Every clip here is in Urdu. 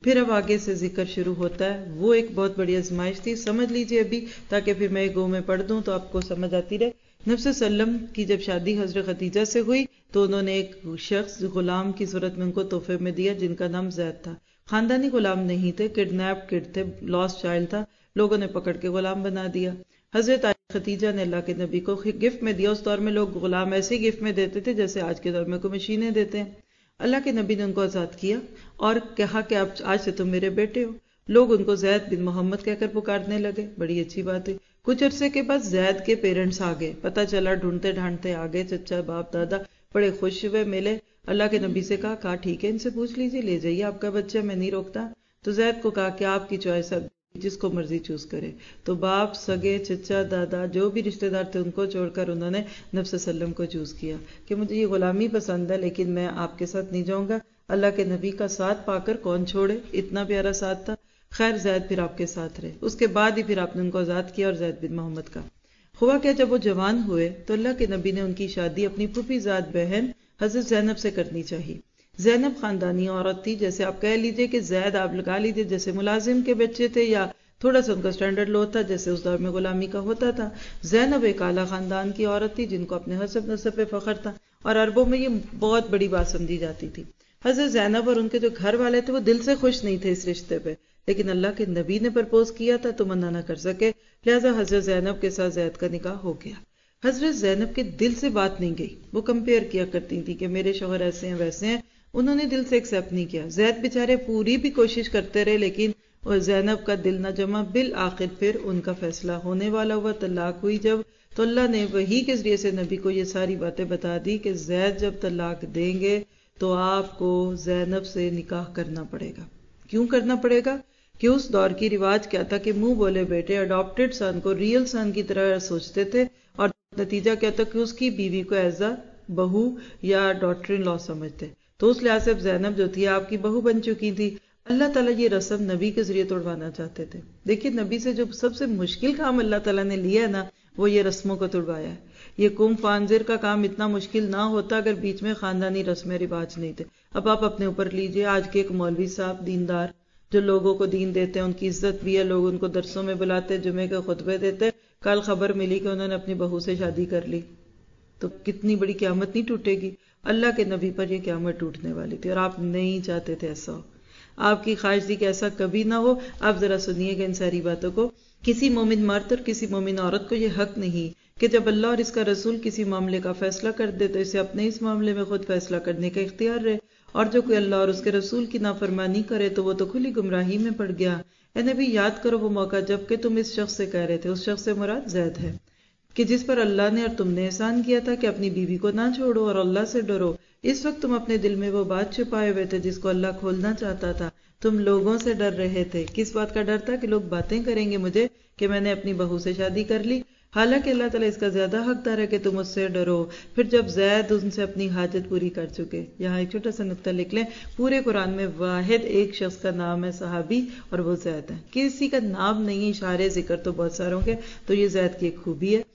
پھر اب آگے سے ذکر شروع ہوتا ہے. وہ ایک بہت بڑی آزمائش تھی، سمجھ لیجئے ابھی، تاکہ پھر میں گو میں پڑھ دوں تو آپ کو سمجھ آتی رہے. نبی صلی اللہ علیہ وسلم کی جب شادی حضرت خدیجہ سے ہوئی تو انہوں نے ایک شخص غلام کی صورت میں ان کو تحفے میں دیا جن کا نام زید تھا. خاندانی غلام نہیں تھے، کڈنیپ کڈ تھے، لاسٹ چائلڈ تھا، لوگوں نے پکڑ کے غلام بنا دیا. حضرت خدیجہ نے اللہ کے نبی کو گفٹ میں دیا. اس دور میں لوگ غلام ایسے ہی گفٹ میں دیتے تھے جیسے آج کے دور میں کوئی مشینیں دیتے ہیں. اللہ کے نبی نے ان کو آزاد کیا اور کہا کہ اب آج سے تم میرے بیٹے ہو. لوگ ان کو زید بن محمد کہہ کر پکارنے لگے. بڑی اچھی بات ہے. کچھ عرصے کے بعد زید کے پیرنٹس آ گئے، پتہ چلا ڈھونڈتے ڈھانڈتے آ گئے، چچا باپ دادا بڑے خوش ہوئے، ملے. اللہ کے نبی سے کہا ٹھیک ہے، ان سے پوچھ لیجیے، لے جائیے آپ کا بچہ، میں نہیں روکتا. تو زید کو کہا کہ آپ کی چوائس ہے، جس کو مرضی چوز کرے. تو باپ، سگے، چچا، دادا جو بھی رشتہ دار تھے ان کو چھوڑ کر انہوں نے نبی صلی اللہ علیہ وسلم کو چوز کیا کہ مجھے یہ غلامی پسند ہے لیکن میں آپ کے ساتھ نہیں جاؤں گا. اللہ کے نبی کا ساتھ پا کر کون چھوڑے، اتنا پیارا ساتھ تھا. خیر زید پھر آپ کے ساتھ رہے. اس کے بعد ہی پھر آپ نے ان کو آزاد کیا. اور زید بن محمد کا ہوا کیا، جب وہ جوان ہوئے تو اللہ کے نبی نے ان کی شادی اپنی پھوپھی زاد بہن حضرت زینب سے کرنی چاہیے. زینب خاندانی عورت تھی، جیسے آپ کہہ لیجئے کہ زید آپ لگا لیجئے جیسے ملازم کے بچے تھے یا تھوڑا سا ان کا سٹینڈرڈ لو تھا جیسے اس دور میں غلامی کا ہوتا تھا. زینب ایک اعلیٰ خاندان کی عورت تھی جن کو اپنے حسب نسب پہ فخر تھا اور عربوں میں یہ بہت بڑی بات سمجھی جاتی تھی. حضرت زینب اور ان کے جو گھر والے تھے وہ دل سے خوش نہیں تھے اس رشتے پہ، لیکن اللہ کے نبی نے پرپوز کیا تھا تو منع نہ کر سکے، لہذا حضرت زینب کے ساتھ زید کا نکاح ہو گیا. حضرت زینب کے دل سے بات نہیں گئی، وہ کمپیئر کیا کرتی تھی کہ میرے شوہر ایسے ہیں ویسے ہیں، انہوں نے دل سے ایکسیپٹ نہیں کیا. زید بیچارے پوری بھی کوشش کرتے رہے لیکن زینب کا دل نہ جمع. بالآخر پھر ان کا فیصلہ ہونے والا ہوا، طلاق ہوئی جب، تو اللہ نے وحی کے ذریعے سے نبی کو یہ ساری باتیں بتا دی کہ زید جب طلاق دیں گے تو آپ کو زینب سے نکاح کرنا پڑے گا. کیوں کرنا پڑے گا؟ کہ اس دور کی رواج کیا تھا کہ منہ بولے بیٹے اڈاپٹڈ سن کو ریئل سن کی طرح سوچتے تھے اور نتیجہ کیا تھا کہ اس کی بیوی کو ایز اے بہو یا ڈاٹر ان لا سمجھتے. تو اس لحاظ سے زینب جو تھی آپ کی بہو بن چکی تھی. اللہ تعالیٰ یہ رسم نبی کے ذریعے توڑوانا چاہتے تھے. دیکھیے نبی سے جو سب سے مشکل کام اللہ تعالیٰ نے لیا ہے نا، وہ یہ رسموں کو توڑوایا ہے. یہ کم فانزر کا کام اتنا مشکل نہ ہوتا اگر بیچ میں خاندانی رسم رواج نہیں تھے. اب آپ اپنے اوپر لیجئے، آج کے ایک مولوی صاحب دیندار جو لوگوں کو دین دیتے ہیں، ان کی عزت بھی ہے، لوگ ان کو درسوں میں بلاتے، جمعے کے خطبے دیتے. کل خبر ملی کہ انہوں نے اپنی بہو سے شادی کر لی، تو کتنی بڑی قیامت نہیں ٹوٹے گی؟ اللہ کے نبی پر یہ قیامت ٹوٹنے والی تھی اور آپ نہیں چاہتے تھے ایسا ہو. آپ کی خواہش تھی کہ ایسا کبھی نہ ہو. آپ ذرا سنیے گا ان ساری باتوں کو. کسی مومن مرد اور کسی مومن عورت کو یہ حق نہیں کہ جب اللہ اور اس کا رسول کسی معاملے کا فیصلہ کر دے تو اسے اپنے اس معاملے میں خود فیصلہ کرنے کا اختیار رہے، اور جو کوئی اللہ اور اس کے رسول کی نافرمانی کرے تو وہ تو کھلی گمراہی میں پڑ گیا. اے نبی یاد کرو وہ موقع جب کہ تم اس شخص سے کہہ رہے تھے، اس شخص سے مراد زید ہے، کہ جس پر اللہ نے اور تم نے احسان کیا تھا کہ اپنی بیوی کو نہ چھوڑو اور اللہ سے ڈرو. اس وقت تم اپنے دل میں وہ بات چھپائے ہوئے تھے جس کو اللہ کھولنا چاہتا تھا. تم لوگوں سے ڈر رہے تھے. کس بات کا ڈر تھا؟ کہ لوگ باتیں کریں گے مجھے کہ میں نے اپنی بہو سے شادی کر لی. حالانکہ اللہ تعالیٰ اس کا زیادہ حقدار ہے کہ تم اس سے ڈرو. پھر جب زید ان سے اپنی حاجت پوری کر چکے، یہاں ایک چھوٹا سا نقطہ لکھ لیں، پورے قرآن میں واحد ایک شخص کا نام ہے صحابی اور وہ زید ہے. کسی کا نام نہیں، اشارے ذکر تو بہت ساروں کے، تو یہ زید کی ایک خوبی ہے.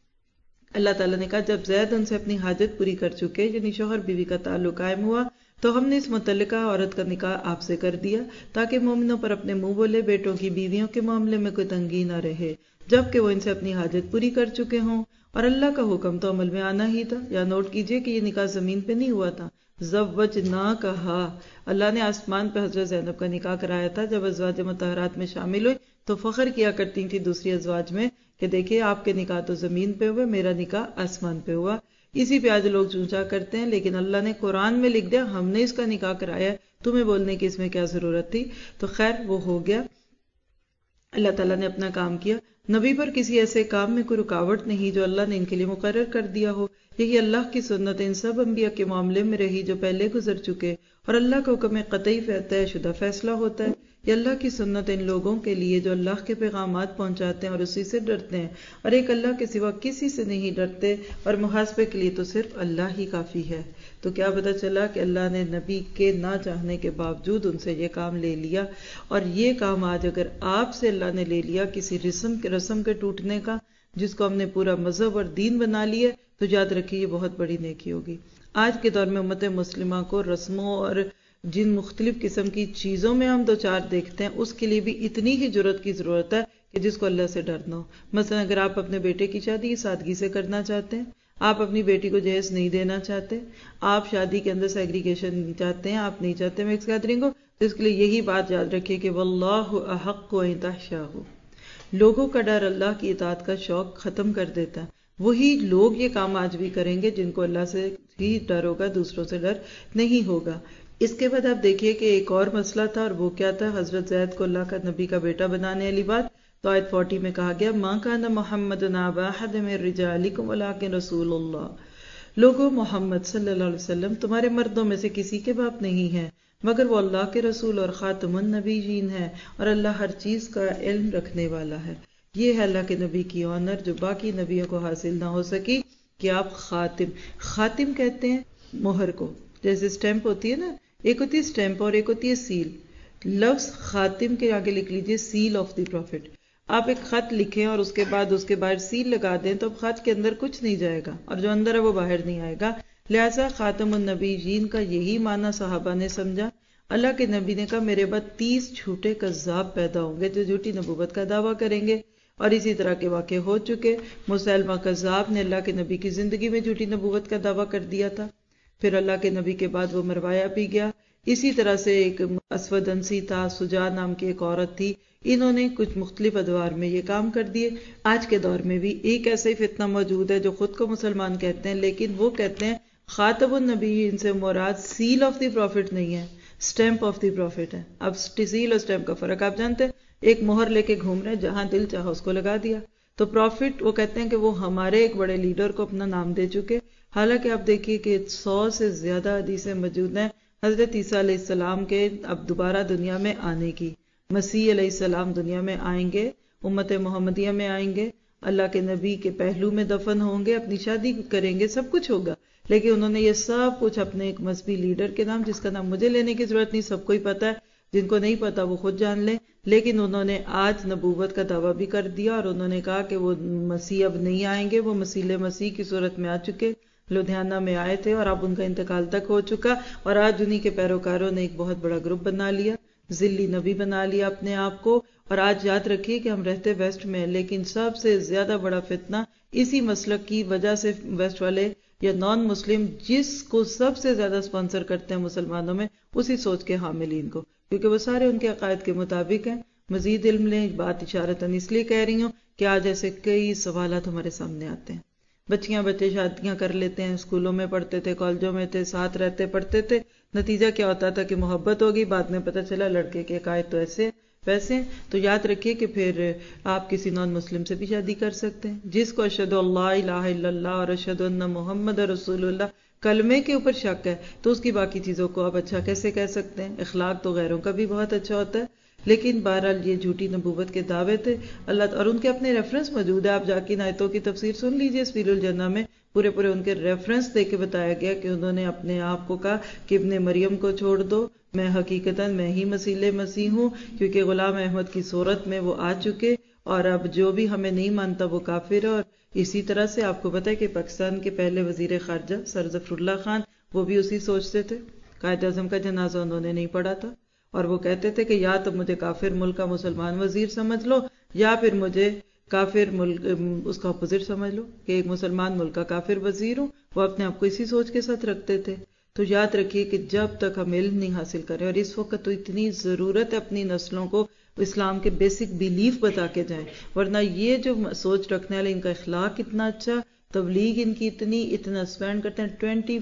اللہ تعالیٰ نے کہا جب زید ان سے اپنی حاجت پوری کر چکے، یعنی شوہر بیوی کا تعلق قائم ہوا، تو ہم نے اس متعلقہ عورت کا نکاح آپ سے کر دیا تاکہ مومنوں پر اپنے منہ بولے بیٹوں کی بیویوں کے معاملے میں کوئی تنگی نہ رہے جبکہ وہ ان سے اپنی حاجت پوری کر چکے ہوں. اور اللہ کا حکم تو عمل میں آنا ہی تھا. یا نوٹ کیجئے کہ یہ نکاح زمین پہ نہیں ہوا تھا، زوج نہ کہا. اللہ نے آسمان پہ حضرت زینب کا نکاح کرایا تھا. جب ازواج مطہرات میں شامل ہوئی تو فخر کیا کرتی تھی دوسری ازواج میں کہ دیکھیں آپ کے نکاح تو زمین پہ ہوئے، میرا نکاح آسمان پہ ہوا. اسی پہ آج لوگ چونچا کرتے ہیں، لیکن اللہ نے قرآن میں لکھ دیا ہم نے اس کا نکاح کرایا، تمہیں بولنے کی اس میں کیا ضرورت تھی؟ تو خیر وہ ہو گیا، اللہ تعالیٰ نے اپنا کام کیا. نبی پر کسی ایسے کام میں کوئی رکاوٹ نہیں جو اللہ نے ان کے لیے مقرر کر دیا ہو. یہی اللہ کی سنت ان سب انبیاء کے معاملے میں رہی جو پہلے گزر چکے، اور اللہ کا حکم قطعی طے شدہ فیصلہ ہوتا ہے. یہ اللہ کی سنت ان لوگوں کے لیے جو اللہ کے پیغامات پہنچاتے ہیں اور اسی سے ڈرتے ہیں، اور ایک اللہ کے سوا کسی سے نہیں ڈرتے، اور محاسبے کے لیے تو صرف اللہ ہی کافی ہے. تو کیا پتہ چلا کہ اللہ نے نبی کے نہ چاہنے کے باوجود ان سے یہ کام لے لیا. اور یہ کام آج اگر آپ سے اللہ نے لے لیا کسی رسم کے ٹوٹنے کا، جس کو ہم نے پورا مذہب اور دین بنا لیا، تو یاد رکھیے یہ بہت بڑی نیکی ہوگی. آج کے دور میں امت مسلمہ کو رسموں اور جن مختلف قسم کی چیزوں میں ہم دو چار دیکھتے ہیں اس کے لیے بھی اتنی ہی جرات کی ضرورت ہے کہ جس کو اللہ سے ڈرنا ہو. مثلا اگر آپ اپنے بیٹے کی شادی سادگی سے کرنا چاہتے ہیں، آپ اپنی بیٹی کو جہیز نہیں دینا چاہتے، آپ شادی کے اندر سیگریگیشن چاہتے ہیں، آپ نہیں چاہتے مکس گیدرنگ ہو، تو اس کے لیے یہی بات یاد رکھیے کہ واللہ احق ان تحشاہ. لوگوں کا ڈر اللہ کی اطاعت کا شوق ختم کر دیتا ہے. وہی لوگ یہ کام آج بھی کریں گے جن کو اللہ سے ہی ڈر ہوگا، دوسروں سے ڈر نہیں ہوگا. اس کے بعد آپ دیکھیے کہ ایک اور مسئلہ تھا، اور وہ کیا تھا؟ حضرت زید کو اللہ کا نبی کا بیٹا بنانے والی بات. تو آیت 40 میں کہا گیا مَا كَانَ مُحَمَّدٌ أَبَا أَحَدٍ مِّن رِّجَالِكُمْ وَلَٰكِن رَّسُولُ اللَّهِ. لوگوں، محمد صلی اللہ علیہ وسلم تمہارے مردوں میں سے کسی کے باپ نہیں ہیں مگر وہ اللہ کے رسول اور خاتم النبیین ہیں، اور اللہ ہر چیز کا علم رکھنے والا ہے. یہ ہے اللہ کے نبی کی آنر جو باقی نبیوں کو حاصل نہ ہو سکی کہ آپ خاتم کہتے ہیں مہر کو. جیسے سٹیمپ ہوتی ہے نا، ایک ہوتی ہے سٹیمپ اور ایک ہوتی ہے سیل. لفظ خاتم کے آگے لکھ لیجئے سیل آف دی پروفٹ. آپ ایک خط لکھیں اور اس کے باہر سیل لگا دیں تو اب خط کے اندر کچھ نہیں جائے گا، اور جو اندر ہے وہ باہر نہیں آئے گا. لہٰذا خاتم النبیین کا یہی معنی صحابہ نے سمجھا. اللہ کے نبی نے کہا میرے بعد 30 جھوٹے کذاب پیدا ہوں گے جو جھوٹی نبوت کا دعویٰ کریں گے، اور اسی طرح کے واقع ہو چکے. مسیلمہ کذاب نے اللہ کے نبی کی زندگی میں جھوٹی نبوت کا دعویٰ کر دیا تھا، پھر اللہ کے نبی کے بعد وہ مروایا بھی گیا. اسی طرح سے ایک اسود انسی تھا، سجا نام کی ایک عورت تھی. انہوں نے کچھ مختلف ادوار میں یہ کام کر دیے. آج کے دور میں بھی ایک ایسا ہی فتنہ موجود ہے جو خود کو مسلمان کہتے ہیں، لیکن وہ کہتے ہیں خاتم النبی ان سے مراد سیل آف دی پروفٹ نہیں ہے، سٹیمپ آف دی پروفٹ ہے. اب سیل اور سٹیمپ کا فرق آپ جانتے ہیں. ایک مہر لے کے گھوم رہے ہیں، جہاں دل چاہا اس کو لگا دیا. تو پروفٹ وہ کہتے ہیں کہ وہ ہمارے ایک بڑے لیڈر کو اپنا نام دے چکے. حالانکہ آپ دیکھیے کہ 100 سے زیادہ حدیثیں موجود ہیں حضرت عیسیٰ علیہ السلام کے اب دوبارہ دنیا میں آنے کی. مسیح علیہ السلام دنیا میں آئیں گے، امت محمدیہ میں آئیں گے، اللہ کے نبی کے پہلو میں دفن ہوں گے، اپنی شادی کریں گے، سب کچھ ہوگا. لیکن انہوں نے یہ سب کچھ اپنے ایک مذہبی لیڈر کے نام، جس کا نام مجھے لینے کی ضرورت نہیں، سب کو ہی پتا ہے، جن کو نہیں پتا وہ خود جان لیں. لیکن انہوں نے آج نبوت کا دعویٰ بھی کر دیا، اور انہوں نے کہا کہ وہ مسیح اب نہیں آئیں گے. وہ مسیح کی صورت میں آ چکے، لدھیانہ میں آئے تھے اور اب ان کا انتقال تک ہو چکا. اور آج انہی کے پیروکاروں نے ایک بہت بڑا گروپ بنا لیا، ذلی نبی بنا لیا اپنے آپ کو. اور آج یاد رکھیے کہ ہم رہتے ویسٹ میں، لیکن سب سے زیادہ بڑا فتنہ اسی مسلک کی وجہ سے ویسٹ والے یا نان مسلم جس کو سب سے زیادہ سپانسر کرتے ہیں مسلمانوں میں، اسی سوچ کے حاملین کو، کیونکہ وہ سارے ان کے عقائد کے مطابق ہیں. مزید علم لیں، بات اشارتاً اس لیے کہہ رہی ہوں کہ آج ایسے کئی سوالات ہمارے سامنے آتے ہیں. بچے شادیاں کر لیتے ہیں، اسکولوں میں پڑھتے تھے، کالجوں میں تھے، ساتھ رہتے پڑھتے تھے، نتیجہ کیا ہوتا تھا کہ محبت ہوگی، بعد میں پتہ چلا لڑکے کے عقائد تو ایسے ویسے. تو یاد رکھیے کہ پھر آپ کسی نان مسلم سے بھی شادی کر سکتے ہیں. جس کو اشہد اللہ الہ الا اللہ اور اشہد ان محمد رسول اللہ کلمے کے اوپر شک ہے، تو اس کی باقی چیزوں کو آپ اچھا کیسے کہہ سکتے ہیں؟ اخلاق تو غیروں کا بھی بہت اچھا ہوتا ہے. لیکن بہرحال یہ جھوٹی نبوت کے دعوے تھے اللہ، اور ان کے اپنے ریفرنس موجود ہے. آپ جا کے آیتوں کی تفسیر سن لیجئے، سبیل الجنہ میں پورے ان کے ریفرنس دے کے بتایا گیا کہ انہوں نے اپنے آپ کو کہا کہ ابن مریم کو چھوڑ دو، میں حقیقتاً میں ہی مسیح ہوں، کیونکہ غلام احمد کی صورت میں وہ آ چکے، اور اب جو بھی ہمیں نہیں مانتا وہ کافر ہے. اور اسی طرح سے آپ کو پتہ ہے کہ پاکستان کے پہلے وزیر خارجہ سر ظفر اللہ خان وہ بھی اسی سوچتے تھے. قائد اعظم کا جنازہ انہوں نے نہیں پڑھا تھا، اور وہ کہتے تھے کہ یا تو مجھے کافر ملک کا مسلمان وزیر سمجھ لو، یا پھر مجھے کافر ملک اس کا اپوزٹ سمجھ لو کہ ایک مسلمان ملک کا کافر وزیر ہوں. وہ اپنے آپ کو اسی سوچ کے ساتھ رکھتے تھے. تو یاد رکھیے کہ جب تک ہم علم نہیں حاصل کریں، اور اس وقت تو اتنی ضرورت ہے اپنی نسلوں کو اسلام کے بیسک بیلیف بتا کے جائیں، ورنہ یہ جو سوچ رکھنے والے ان کا اخلاق اتنا اچھا، تبلیغ ان کی اتنا سپینڈ کرتے ہیں،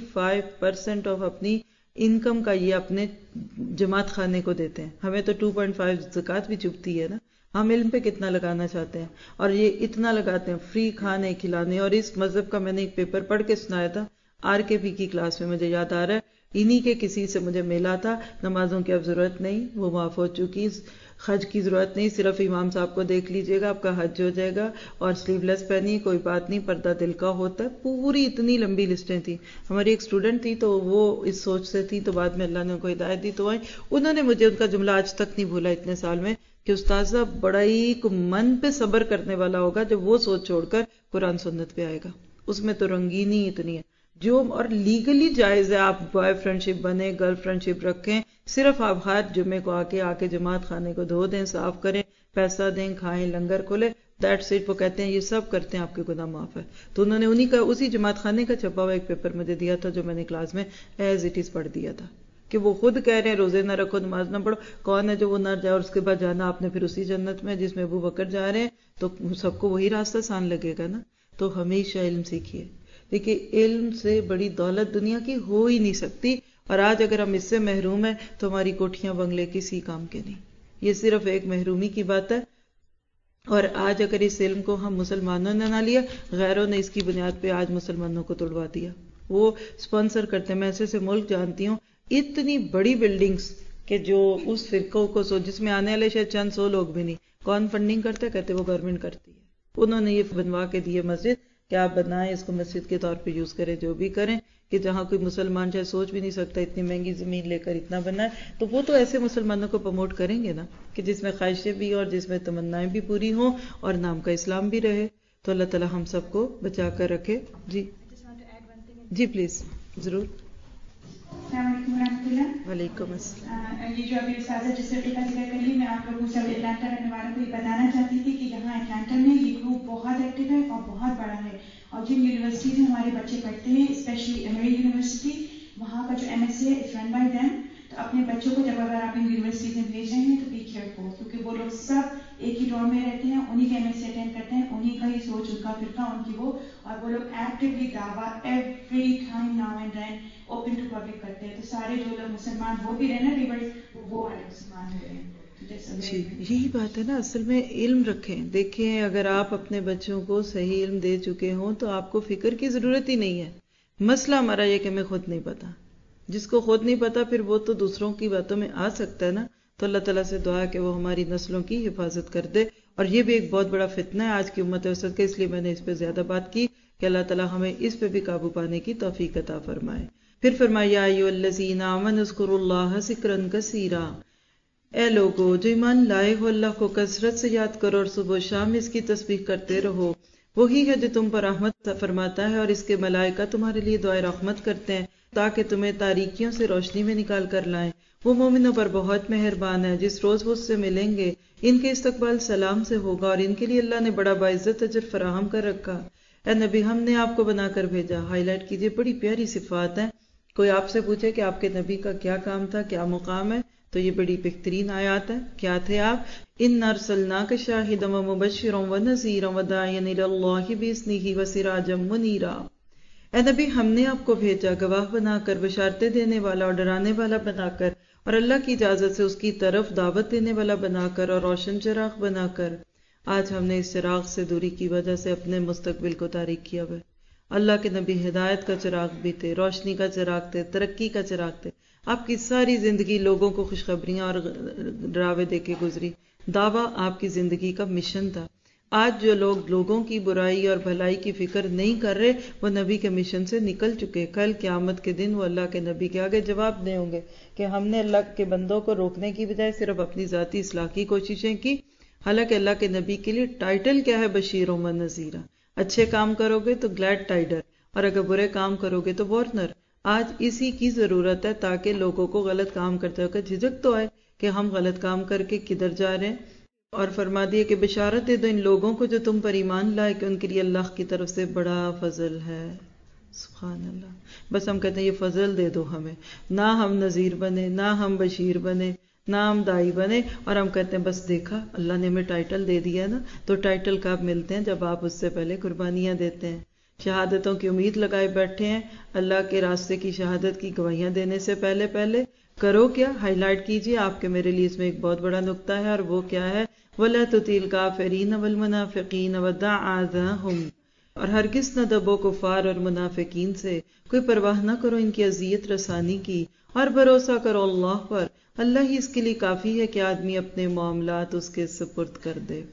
25% آف اپنی انکم کا یہ اپنے جماعت خانے کو دیتے ہیں. ہمیں تو 2.5 زکوٰۃ بھی چبھتی ہے نا. ہم علم پہ کتنا لگانا چاہتے ہیں، اور یہ اتنا لگاتے ہیں فری کھانے کھلانے. اور اس مذہب کا میں نے ایک پیپر پڑھ کے سنایا تھا RKP کی کلاس میں، مجھے یاد آ رہا ہے انہی کے کسی سے مجھے ملا تھا. نمازوں کی اب ضرورت نہیں، وہ معاف ہو چکی. حج کی ضرورت نہیں، صرف امام صاحب کو دیکھ لیجئے گا، آپ کا حج ہو جائے گا. اور سلیو لیس پہنی، کوئی بات نہیں، پردہ دل کا ہوتا ہے. پوری اتنی لمبی لسٹیں تھیں. ہماری ایک اسٹوڈنٹ تھی تو وہ اس سوچ سے تھی، تو بعد میں اللہ نے ان کو ہدایت دی تو آئی. انہوں نے مجھے ان کا جملہ آج تک نہیں بھولا اتنے سال میں، کہ استاذہ بڑا ہی من پہ صبر کرنے والا ہوگا جب وہ سوچ چھوڑ کر قرآن سنت پہ آئے گا. اس میں تو رنگینی اتنی ہے جو اور لیگلی جائز ہے. آپ بوائے فرینڈ شپ بنے، گرل فرینڈ شپ رکھیں، صرف آپ ہر جمعے کو آ کے جماعت خانے کو دھو دیں، صاف کریں، پیسہ دیں، کھائیں، لنگر کھولے، دیٹس اٹ. وہ کہتے ہیں یہ سب کرتے ہیں آپ کے گناہ معاف ہے. تو انہوں نے اسی جماعت خانے کا چھپا ہوا ایک پیپر مجھے دیا تھا جو میں نے کلاس میں ایز اٹ از پڑھ دیا تھا کہ وہ خود کہہ رہے ہیں روزے نہ رکھو، نماز نہ پڑھو. کون ہے جو وہ نہ جائے اور اس کے بعد جانا آپ نے پھر اسی جنت میں جس میں ابو بکر جا رہے ہیں؟ تو سب کو وہی راستہ آسان لگے گا نا. تو ہمیشہ علم سیکھیے. دیکھیے علم سے بڑی دولت دنیا کی ہو ہی نہیں سکتی، اور آج اگر ہم اس سے محروم ہیں تو ہماری کوٹھیاں بنگلے کسی کام کے نہیں. یہ صرف ایک محرومی کی بات ہے. اور آج اگر اس علم کو ہم مسلمانوں نے نہ لیا، غیروں نے اس کی بنیاد پہ آج مسلمانوں کو توڑوا دیا. وہ سپانسر کرتے ہیں. میں ایسے ملک جانتی ہوں اتنی بڑی بلڈنگز کہ جو اس فرقوں کو جس میں آنے والے شاید چند 100 لوگ بھی نہیں. کون فنڈنگ کرتا ہے؟ کہتے وہ گورنمنٹ کرتی ہے. انہوں نے یہ بنوا کے دیے مسجد کہ آپ بنائیں، اس کو مسجد کے طور پہ یوز کریں، جو بھی کریں، کہ جہاں کوئی مسلمان چاہے سوچ بھی نہیں سکتا اتنی مہنگی زمین لے کر اتنا بنائے. تو وہ تو ایسے مسلمانوں کو پروموٹ کریں گے نا کہ جس میں خواہشیں بھی اور جس میں تمنائیں بھی پوری ہوں اور نام کا اسلام بھی رہے. تو اللہ تعالی ہم سب کو بچا کر رکھے. جی جی پلیز ضرور. السلام علیکم ورحمۃ اللہ. وعلیکم السلام. یہ جو ابھی استاذہ جس طریقے کا ذکر کری، میں آپ لوگوں سے اٹلانٹا رہنے والوں کو یہ بتانا چاہتی تھی کہ یہاں اٹلانٹا میں یہ گروپ بہت ایکٹیو ہے اور بہت بڑا ہے. اور جن یونیورسٹیز میں ہمارے بچے پڑھتے ہیں، اسپیشلی ایمری یونیورسٹی، وہاں کا جو ایم ایس سی ہے از رن بائی دیم. تو اپنے بچوں کو جب اگر آپ ان یونیورسٹیز میں بھیج رہے ہیں تو بی کیئرفل، کیونکہ وہ لوگ سب ایک ہی ڈور میں رہتے ہیں، انہی کے ایم ایس سی اٹینڈ کرتے ہیں، انہی کا ہی سوچ، ان کا فرقہ، ان کی وہ، اور وہ لوگ ایکٹیولی دعویٰ every time now and then open to public کرتے ہیں. تو سارے جو لوگ مسلمان وہ بھی رہنا ریورس وہ والے مسلمان ہو رہے ہیں. جی یہی بات ہے نا. اصل میں علم رکھیں. دیکھیں اگر آپ اپنے بچوں کو صحیح علم دے چکے ہوں تو آپ کو فکر کی ضرورت ہی نہیں ہے. مسئلہ ہمارا یہ کہ ہمیں خود نہیں پتا. جس کو خود نہیں پتا پھر وہ تو دوسروں کی باتوں میں آ سکتا ہے نا. تو اللہ تعالیٰ سے دعا ہے کہ وہ ہماری نسلوں کی حفاظت کر دے. اور یہ بھی ایک بہت بڑا فتنہ ہے آج کی امت وسط کا، اس لیے میں نے اس پہ زیادہ بات کی کہ اللہ تعالیٰ ہمیں اس پہ بھی قابو پانے کی توفیق عطا فرمائے. پھر فرمایا یا ایھا الذین آمنوا اذکروا اللہ ذکرا کثیرا. اے لوگو جو ایمان لائے ہو، اللہ کو کثرت سے یاد کرو اور صبح و شام اس کی تسبیح کرتے رہو. وہی ہے جو تم پر رحمت فرماتا ہے اور اس کے ملائکہ تمہارے لیے دعائے رحمت کرتے ہیں تاکہ تمہیں تاریکیوں سے روشنی میں نکال کر لائیں. وہ مومنوں پر بہت مہربان ہے. جس روز وہ اس سے ملیں گے ان کے استقبال سلام سے ہوگا اور ان کے لیے اللہ نے بڑا باعزت اجر فراہم کر رکھا. اے نبی ہم نے آپ کو بنا کر بھیجا. ہائی لائٹ کیجئے، بڑی پیاری صفات ہیں. کوئی آپ سے پوچھے کہ آپ کے نبی کا کیا کام تھا، کیا مقام ہے، تو یہ بڑی بہترین آیات ہے. کیا تھے آپ؟ اِنَّا أَرْسَلْنَاكَ شَاهِدًا وَمُبَشِّرًا وَنَذِيرًا وَدَاعِيًا إِلَى اللَّهِ بِإِذْنِهِ وَسِرَاجًا مُنِيرًا. اے نبی ہم نے آپ کو بھیجا گواہ بنا کر، بشارتیں دینے والا اور ڈرانے والا بنا کر، اور اللہ کی اجازت سے اس کی طرف دعوت دینے والا بنا کر، اور روشن چراغ بنا کر. آج ہم نے اس چراغ سے دوری کی وجہ سے اپنے مستقبل کو تاریک کیا ہوا ہے. اللہ کے نبی ہدایت کا چراغ بھی تھے، روشنی کا چراغ تھے، ترقی کا چراغ تھے. آپ کی ساری زندگی لوگوں کو خوشخبریاں اور ڈراوے دے کے گزری. دعویٰ آپ کی زندگی کا مشن تھا. آج جو لوگ لوگوں کی برائی اور بھلائی کی فکر نہیں کر رہے وہ نبی کے مشن سے نکل چکے. کل قیامت کے دن وہ اللہ کے نبی کے آگے جواب دے ہوں گے کہ ہم نے اللہ کے بندوں کو روکنے کی بجائے صرف اپنی ذاتی اصلاح کی کوششیں کی. حالانکہ اللہ کے نبی کے لیے ٹائٹل کیا ہے؟ بشیر و نذیر. اچھے کام کرو گے تو گلیڈ ٹائڈر، اور اگر برے کام کرو گے تو وارنر. آج اسی کی ضرورت ہے تاکہ لوگوں کو غلط کام کرتے وقت جھجک تو آئے کہ ہم غلط کام کر کے کدھر جا رہے ہیں. اور فرما دیے کہ بشارت دے دو ان لوگوں کو جو تم پر ایمان لائے کہ ان کے لیے اللہ کی طرف سے بڑا فضل ہے. سبحان اللہ. بس ہم کہتے ہیں یہ فضل دے دو ہمیں، نہ ہم نذیر بنے، نہ ہم بشیر بنے، نہ ہم دائی بنے، اور ہم کہتے ہیں بس دیکھا اللہ نے ہمیں ٹائٹل دے دیا نا. تو ٹائٹل کب ملتے ہیں؟ جب آپ اس سے پہلے قربانیاں دیتے ہیں، شہادتوں کی امید لگائے بیٹھے ہیں. اللہ کے راستے کی شہادت کی گواہیاں دینے سے پہلے کرو کیا؟ ہائی لائٹ کیجئے. آپ کے میرے لیے اس میں ایک بہت بڑا نقطہ ہے، اور وہ کیا ہے؟ وَلَا تُطِعِ الْكَافِرِينَ وَالْمُنَافِقِينَ وَدَعْ أَذَاهُمْ. اور ہرگز نہ دبو کفار اور منافقین سے، کوئی پرواہ نہ کرو ان کی اذیت رسانی کی، اور بھروسہ کرو اللہ پر. اللہ ہی اس کے لیے کافی ہے کہ آدمی اپنے معاملات اس کے سپرد کر دے.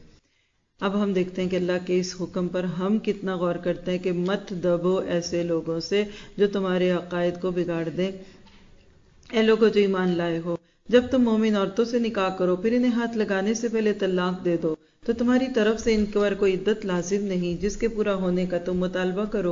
اب ہم دیکھتے ہیں کہ اللہ کے اس حکم پر ہم کتنا غور کرتے ہیں کہ مت دبو ایسے لوگوں سے جو تمہارے عقائد کو بگاڑ دیں. اے لوگو جو ایمان لائے ہو، جب تم مومن عورتوں سے نکاح کرو پھر انہیں ہاتھ لگانے سے پہلے طلاق دے دو تو تمہاری طرف سے ان پر کوئی عدت لازم نہیں جس کے پورا ہونے کا تم مطالبہ کرو.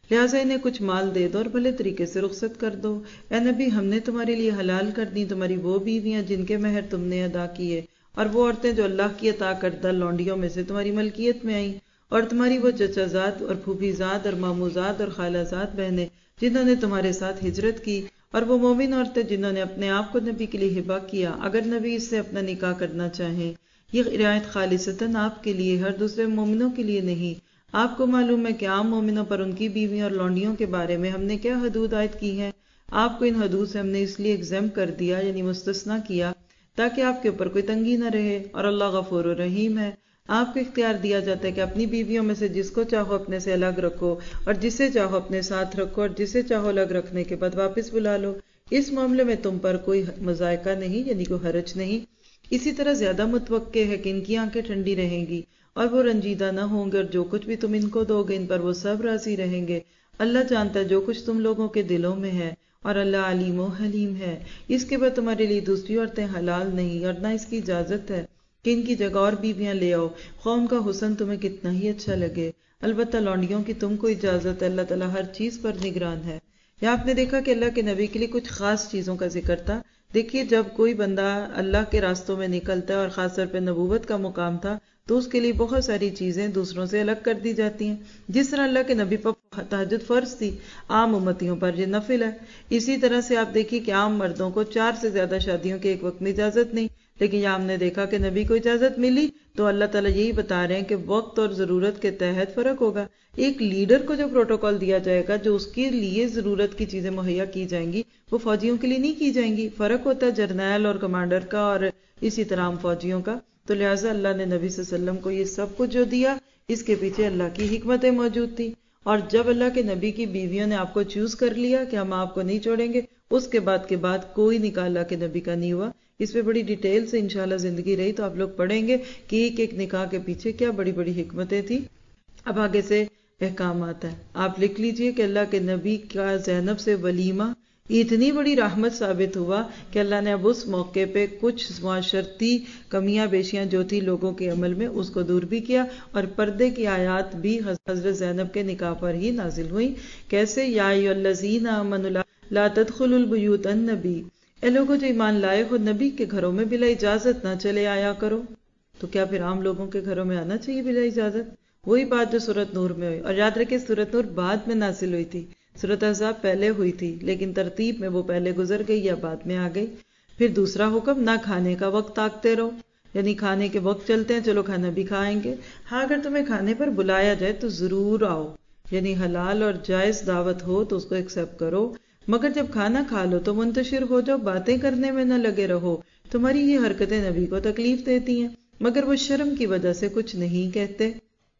لہٰذا انہیں کچھ مال دے دو اور بھلے طریقے سے رخصت کر دو۔ اے نبی، ہم نے تمہارے لیے حلال کر دی تمہاری وہ بیویاں جن کے مہر تم نے ادا کیے، اور وہ عورتیں جو اللہ کی عطا کردہ لونڈیوں میں سے تمہاری ملکیت میں آئیں، اور تمہاری وہ چچا زاد اور پھوپھی زاد اور مامو زاد اور خالہ زاد بہنیں جنہوں نے تمہارے ساتھ ہجرت کی، اور وہ مومن عورتیں جنہوں نے اپنے آپ کو نبی کے لیے ہبہ کیا، اگر نبی اس سے اپنا نکاح کرنا چاہیں۔ یہ رعایت خالصتاً آپ کے لیے، ہر دوسرے مومنوں کے لیے نہیں۔ آپ کو معلوم ہے کہ عام مومنوں پر ان کی بیویوں اور لونڈیوں کے بارے میں ہم نے کیا حدود عائد کی ہیں۔ آپ کو ان حدود سے ہم نے اس لیے ایگزیم کر دیا، یعنی مستثنیٰ کیا، تاکہ آپ کے اوپر کوئی تنگی نہ رہے، اور اللہ غفور و رحیم ہے۔ آپ کو اختیار دیا جاتا ہے کہ اپنی بیویوں میں سے جس کو چاہو اپنے سے الگ رکھو، اور جسے چاہو اپنے ساتھ رکھو، اور جسے چاہو الگ رکھنے کے بعد واپس بلا لو۔ اس معاملے میں تم پر کوئی مذائقہ نہیں، یعنی کوئی حرج نہیں۔ اسی طرح زیادہ متوقع ہے کہ ان کی آنکھیں ٹھنڈی رہیں گی اور وہ رنجیدہ نہ ہوں گے، اور جو کچھ بھی تم ان کو دو گے ان پر وہ سب راضی رہیں گے۔ اللہ جانتا ہے جو کچھ تم لوگوں کے دلوں میں ہے، اور اللہ علیم و حلیم ہے۔ اس کے بعد تمہارے لیے دوسری عورتیں حلال نہیں، اور نہ اس کی اجازت ہے کہ ان کی جگہ اور بیویاں لے آؤ، خواہ ان کا حسن تمہیں کتنا ہی اچھا لگے۔ البتہ لونڈیوں کی تم کو اجازت ہے، اللہ تعالیٰ ہر چیز پر نگران ہے۔ یا آپ نے دیکھا کہ اللہ کے نبی کے لیے کچھ خاص چیزوں کا ذکر تھا۔ دیکھیے، جب کوئی بندہ اللہ کے راستوں میں نکلتا ہے، اور خاص طور پہ نبوت کا مقام تھا، تو اس کے لیے بہت ساری چیزیں دوسروں سے الگ کر دی جاتی ہیں۔ جس طرح اللہ کے نبی پر تہجد فرض تھی، عام امتیوں پر یہ نفل ہے۔ اسی طرح سے آپ دیکھیے کہ عام مردوں کو 4 سے زیادہ شادیوں کے ایک وقت میں اجازت نہیں، لیکن یہاں ہم نے دیکھا کہ نبی کو اجازت ملی، تو اللہ تعالیٰ یہی بتا رہے ہیں کہ وقت اور ضرورت کے تحت فرق ہوگا۔ ایک لیڈر کو جو پروٹوکول دیا جائے گا، جو اس کے لیے ضرورت کی چیزیں مہیا کی جائیں گی، وہ فوجیوں کے لیے نہیں کی جائیں گی۔ فرق ہوتا ہے جرنیل اور کمانڈر کا، اور اسی طرح عام فوجیوں کا۔ تو لہٰذا اللہ نے نبی صلی اللہ علیہ وسلم کو یہ سب کچھ جو دیا، اس کے پیچھے اللہ کی حکمتیں موجود تھی۔ اور جب اللہ کے نبی کی بیویوں نے آپ کو چوز کر لیا کہ ہم آپ کو نہیں چھوڑیں گے، اس کے بعد کوئی نکاح اللہ کے نبی کا نہیں ہوا۔ اس پہ بڑی ڈیٹیل سے انشاءاللہ زندگی رہی تو آپ لوگ پڑھیں گے کہ ایک ایک نکاح کے پیچھے کیا بڑی بڑی حکمتیں تھیں۔ اب آگے سے احکامات ہیں، آپ لکھ لیجئے کہ اللہ کے نبی کا زینب سے ولیمہ اتنی بڑی رحمت ثابت ہوا کہ اللہ نے اب اس موقع پہ کچھ معاشرتی کمیاں بیشیاں جو تھی لوگوں کے عمل میں، اس کو دور بھی کیا، اور پردے کی آیات بھی حضرت زینب کے نکاح پر ہی نازل ہوئی۔ کیسے؟ یا ایھا الذین آمنوا لا تدخلوا البیوت النبی، اے لوگوں جو ایمان لائے ہو، نبی کے گھروں میں بلا اجازت نہ چلے آیا کرو۔ تو کیا پھر عام لوگوں کے گھروں میں آنا چاہیے بلا اجازت؟ وہی بات جو سورۃ نور میں ہوئی، اور یاد رکھیں سورۃ نور بعد میں نازل ہوئی تھی، سورۃ احزاب پہلے ہوئی تھی، لیکن ترتیب میں وہ پہلے گزر گئی یا بعد میں آ گئی۔ پھر دوسرا حکم، نہ کھانے کا وقت تاکتے رہو، یعنی کھانے کے وقت چلتے ہیں، چلو کھانا بھی کھائیں گے۔ ہاں، اگر تمہیں کھانے پر بلایا جائے تو ضرور آؤ، یعنی حلال اور جائز دعوت ہو تو اس کو ایکسیپٹ کرو، مگر جب کھانا کھا لو تو منتشر ہو جاؤ، باتیں کرنے میں نہ لگے رہو۔ تمہاری یہ حرکتیں نبی کو تکلیف دیتی ہیں، مگر وہ شرم کی وجہ سے کچھ نہیں کہتے۔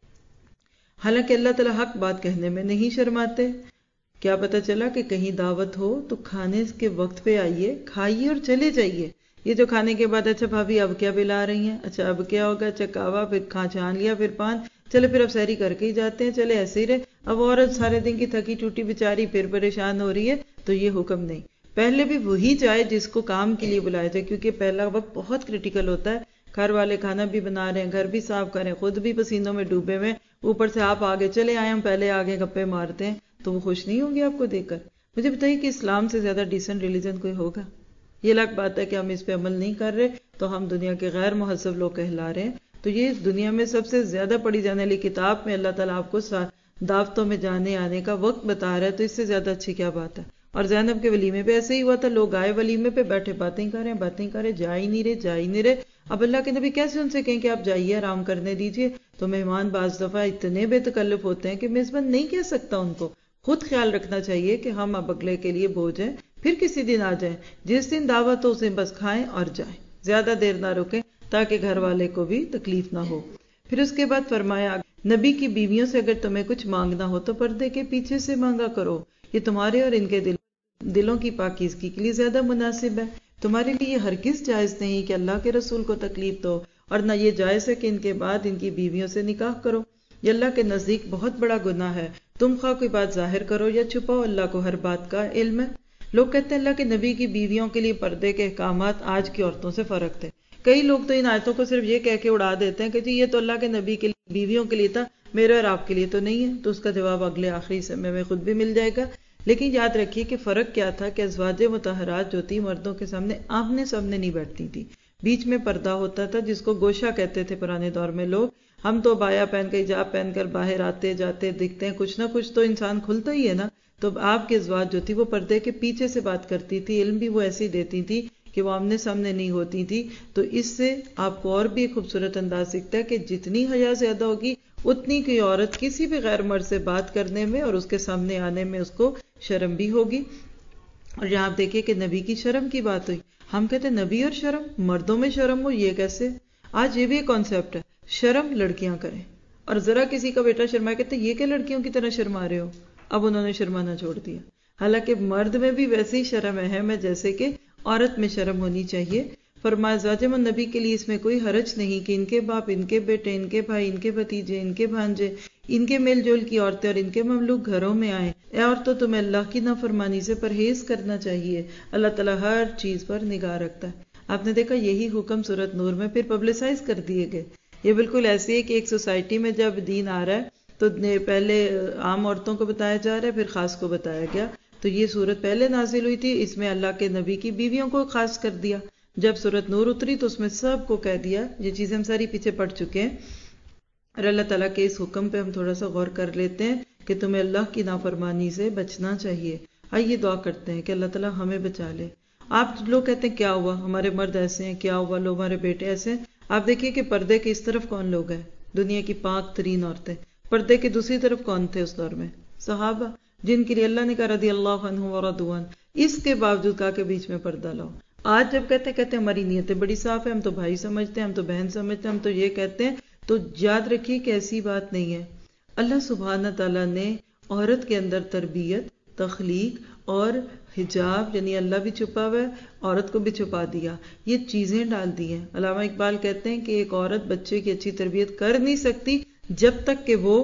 حالانکہ اللہ تعالیٰ حق بات کہنے میں نہیں شرماتے۔ کیا پتہ چلا کہ کہیں دعوت ہو تو کھانے کے وقت پہ آئیے، کھائیے اور چلے جائیے۔ یہ جو کھانے کے بعد اچھا بھابھی اب کیا بلا رہی ہیں، اچھا اب کیا ہوگا، اچھا کعوہ، پھر کھا چھان لیا، پھر پان، چلے پھر اب سحری کر کے ہی جاتے ہیں، چلے ایسے ہی رہے۔ اب عورت سارے دن کی تھکی ٹوٹی بیچاری پھر پریشان ہو رہی ہے، تو یہ حکم نہیں۔ پہلے بھی وہی جائے جس کو کام کے لیے بلایا جائے، کیونکہ پہلا وقت بہت کریٹیکل ہوتا ہے۔ گھر والے کھانا بھی بنا رہے ہیں، گھر بھی صاف کریں، خود بھی پسینوں میں ڈوبے ہوئے، اوپر سے آپ آگے چلے آئے، ہم پہلے آگے گپے مارتے ہیں، تو وہ خوش نہیں ہوں گے آپ کو دیکھ کر۔ مجھے بتائیے کہ اسلام سے زیادہ ڈیسنٹ ریلیجن کوئی ہوگا؟ یہ الگ بات ہے کہ ہم اس پہ عمل نہیں کر رہے تو ہم دنیا کے غیر مہذب لوگ کہلا رہے ہیں۔ تو یہ دنیا میں سب سے زیادہ پڑھی جانے والی کتاب میں اللہ تعالیٰ آپ کو دعوتوں میں جانے آنے کا وقت بتا رہا ہے، تو اس سے زیادہ اچھی کیا بات ہے۔ اور زینب کے ولیمے پہ ایسے ہی ہوا تھا، لوگ آئے ولیمے پہ، بیٹھے باتیں کر رہے، جا ہی نہیں رہے۔ اب اللہ کے نبی کیسے ان سے کہیں کہ آپ جائیے آرام کرنے دیجئے؟ تو مہمان بعض دفعہ اتنے بے تکلف ہوتے ہیں کہ میزبان نہیں کہہ سکتا ان کو۔ خود خیال رکھنا چاہیے کہ ہم اب اگلے کے لیے بوجھ ہیں، پھر کسی دن آ جائیں، جس دن دعوت ہو اس دن بس کھائیں اور جائیں، زیادہ دیر نہ رکیں تاکہ گھر والے کو بھی تکلیف نہ ہو۔ پھر اس کے بعد فرمایا، نبی کی بیویوں سے اگر تمہیں کچھ مانگنا ہو تو پردے کے پیچھے سے مانگا کرو، یہ تمہارے اور ان کے دلوں کی پاکیزگی کے لیے زیادہ مناسب ہے۔ تمہارے لیے یہ ہرگز جائز نہیں کہ اللہ کے رسول کو تکلیف دو، اور نہ یہ جائز ہے کہ ان کے بعد ان کی بیویوں سے نکاح کرو، یہ اللہ کے نزدیک بہت بڑا گناہ ہے۔ تم خواہ کوئی بات ظاہر کرو یا چھپاؤ، اللہ کو ہر بات کا علم ہے۔ لوگ کہتے ہیں اللہ کے نبی کی بیویوں کے لیے پردے کے احکامات آج کی عورتوں سے فرق تھے۔ کئی لوگ تو ان آیتوں کو صرف یہ کہہ کے اڑا دیتے ہیں کہ جی یہ تو اللہ کے نبی کے بیویوں کے لیے تھا، میرے اور آپ کے لیے تو نہیں ہے، تو اس کا جواب اگلے آخری سمے میں خود بھی مل جائے گا۔ لیکن یاد رکھیے کہ فرق کیا تھا کہ ازواج مطہرات جو تھی مردوں کے سامنے آمنے سامنے نہیں بیٹھتی تھی، بیچ میں پردہ ہوتا تھا جس کو گوشہ کہتے تھے پرانے دور میں لوگ۔ ہم تو بایا پہن کر حجاب پہن کر باہر آتے جاتے دکھتے ہیں، کچھ نہ کچھ تو انسان کھلتا ہی ہے نا۔ تو آپ کے ازواج جو تھی وہ پردے کے پیچھے سے بات کرتی تھی، علم بھی وہ ایسی دیتی تھی کہ وہ آمنے سامنے نہیں ہوتی تھی۔ تو اس سے آپ کو اور بھی ایک خوبصورت انداز دکھتا ہے کہ جتنی حیا زیادہ ہوگی اتنی کی عورت کسی بھی غیر مرد سے بات کرنے میں اور اس کے سامنے آنے میں اس کو شرم بھی ہوگی۔ اور یہاں آپ دیکھیں کہ نبی کی شرم کی بات ہوئی، ہم کہتے ہیں نبی اور شرم، مردوں میں شرم ہو، یہ کیسے؟ آج یہ بھی ایک کانسیپٹ ہے، شرم لڑکیاں کریں، اور ذرا کسی کا بیٹا شرمائے کہتے ہیں یہ کہ لڑکیوں کی طرح شرما رہے ہو۔ اب انہوں نے شرمانا چھوڑ دیا، حالانکہ مرد میں بھی ویسی شرم اہم ہے جیسے کہ عورت میں شرم ہونی چاہیے۔ فرمایا ازواج النبی کے لیے اس میں کوئی حرج نہیں کہ ان کے باپ، ان کے بیٹے، ان کے بھائی، ان کے بھتیجے، ان کے بھانجے، ان کے میل جول کی عورتیں اور ان کے مملوک گھروں میں آئیں۔ اے عورتوں تمہیں اللہ کی نافرمانی سے پرہیز کرنا چاہیے، اللہ تعالیٰ ہر چیز پر نگاہ رکھتا ہے۔ آپ نے دیکھا یہی حکم سورۃ نور میں پھر پبلسائز کر دیے گئے۔ یہ بالکل ایسے ہے کہ ایک سوسائٹی میں جب دین آ رہا ہے تو پہلے عام عورتوں کو بتایا جا رہا ہے، پھر خاص کو بتایا گیا۔ تو یہ صورت پہلے نازل ہوئی تھی، اس میں اللہ کے نبی کی بیویوں کو خاص کر دیا۔ جب سورۃ نور اتری تو اس میں سب کو کہہ دیا۔ یہ چیزیں ہم ساری پیچھے پڑ چکے ہیں، اور اللہ تعالیٰ کے اس حکم پہ ہم تھوڑا سا غور کر لیتے ہیں کہ تمہیں اللہ کی نافرمانی سے بچنا چاہیے۔ آئیے دعا کرتے ہیں کہ اللہ تعالیٰ ہمیں بچا لے۔ آپ لوگ کہتے ہیں کیا ہوا، ہمارے مرد ایسے ہیں، کیا ہوا لوگ ہمارے بیٹے ایسے ہیں۔ آپ دیکھیے کہ پردے کے اس طرف کون لوگ ہیں، دنیا کی پاک ترین عورتیں۔ پردے کے دوسری طرف کون تھے اس دور میں؟ صحابہ، جن کے لیے اللہ نے کہا رضی اللہ عنہ ورضوا عنہ، اس کے باوجود کہا کہ بیچ میں پردہ لاؤ۔ آج جب کہتے ہیں ہماری نیتیں بڑی صاف ہیں، ہم تو بھائی سمجھتے ہیں، ہم تو بہن سمجھتے ہیں، ہم تو یہ کہتے ہیں، تو یاد رکھیے کہ ایسی بات نہیں ہے۔ اللہ سبحانہ تعالیٰ نے عورت کے اندر تربیت، تخلیق اور حجاب، یعنی اللہ بھی چھپا ہوا ہے، عورت کو بھی چھپا دیا، یہ چیزیں ڈال دی ہیں۔ علامہ اقبال کہتے ہیں کہ ایک عورت بچے کی اچھی تربیت کر نہیں سکتی جب تک کہ وہ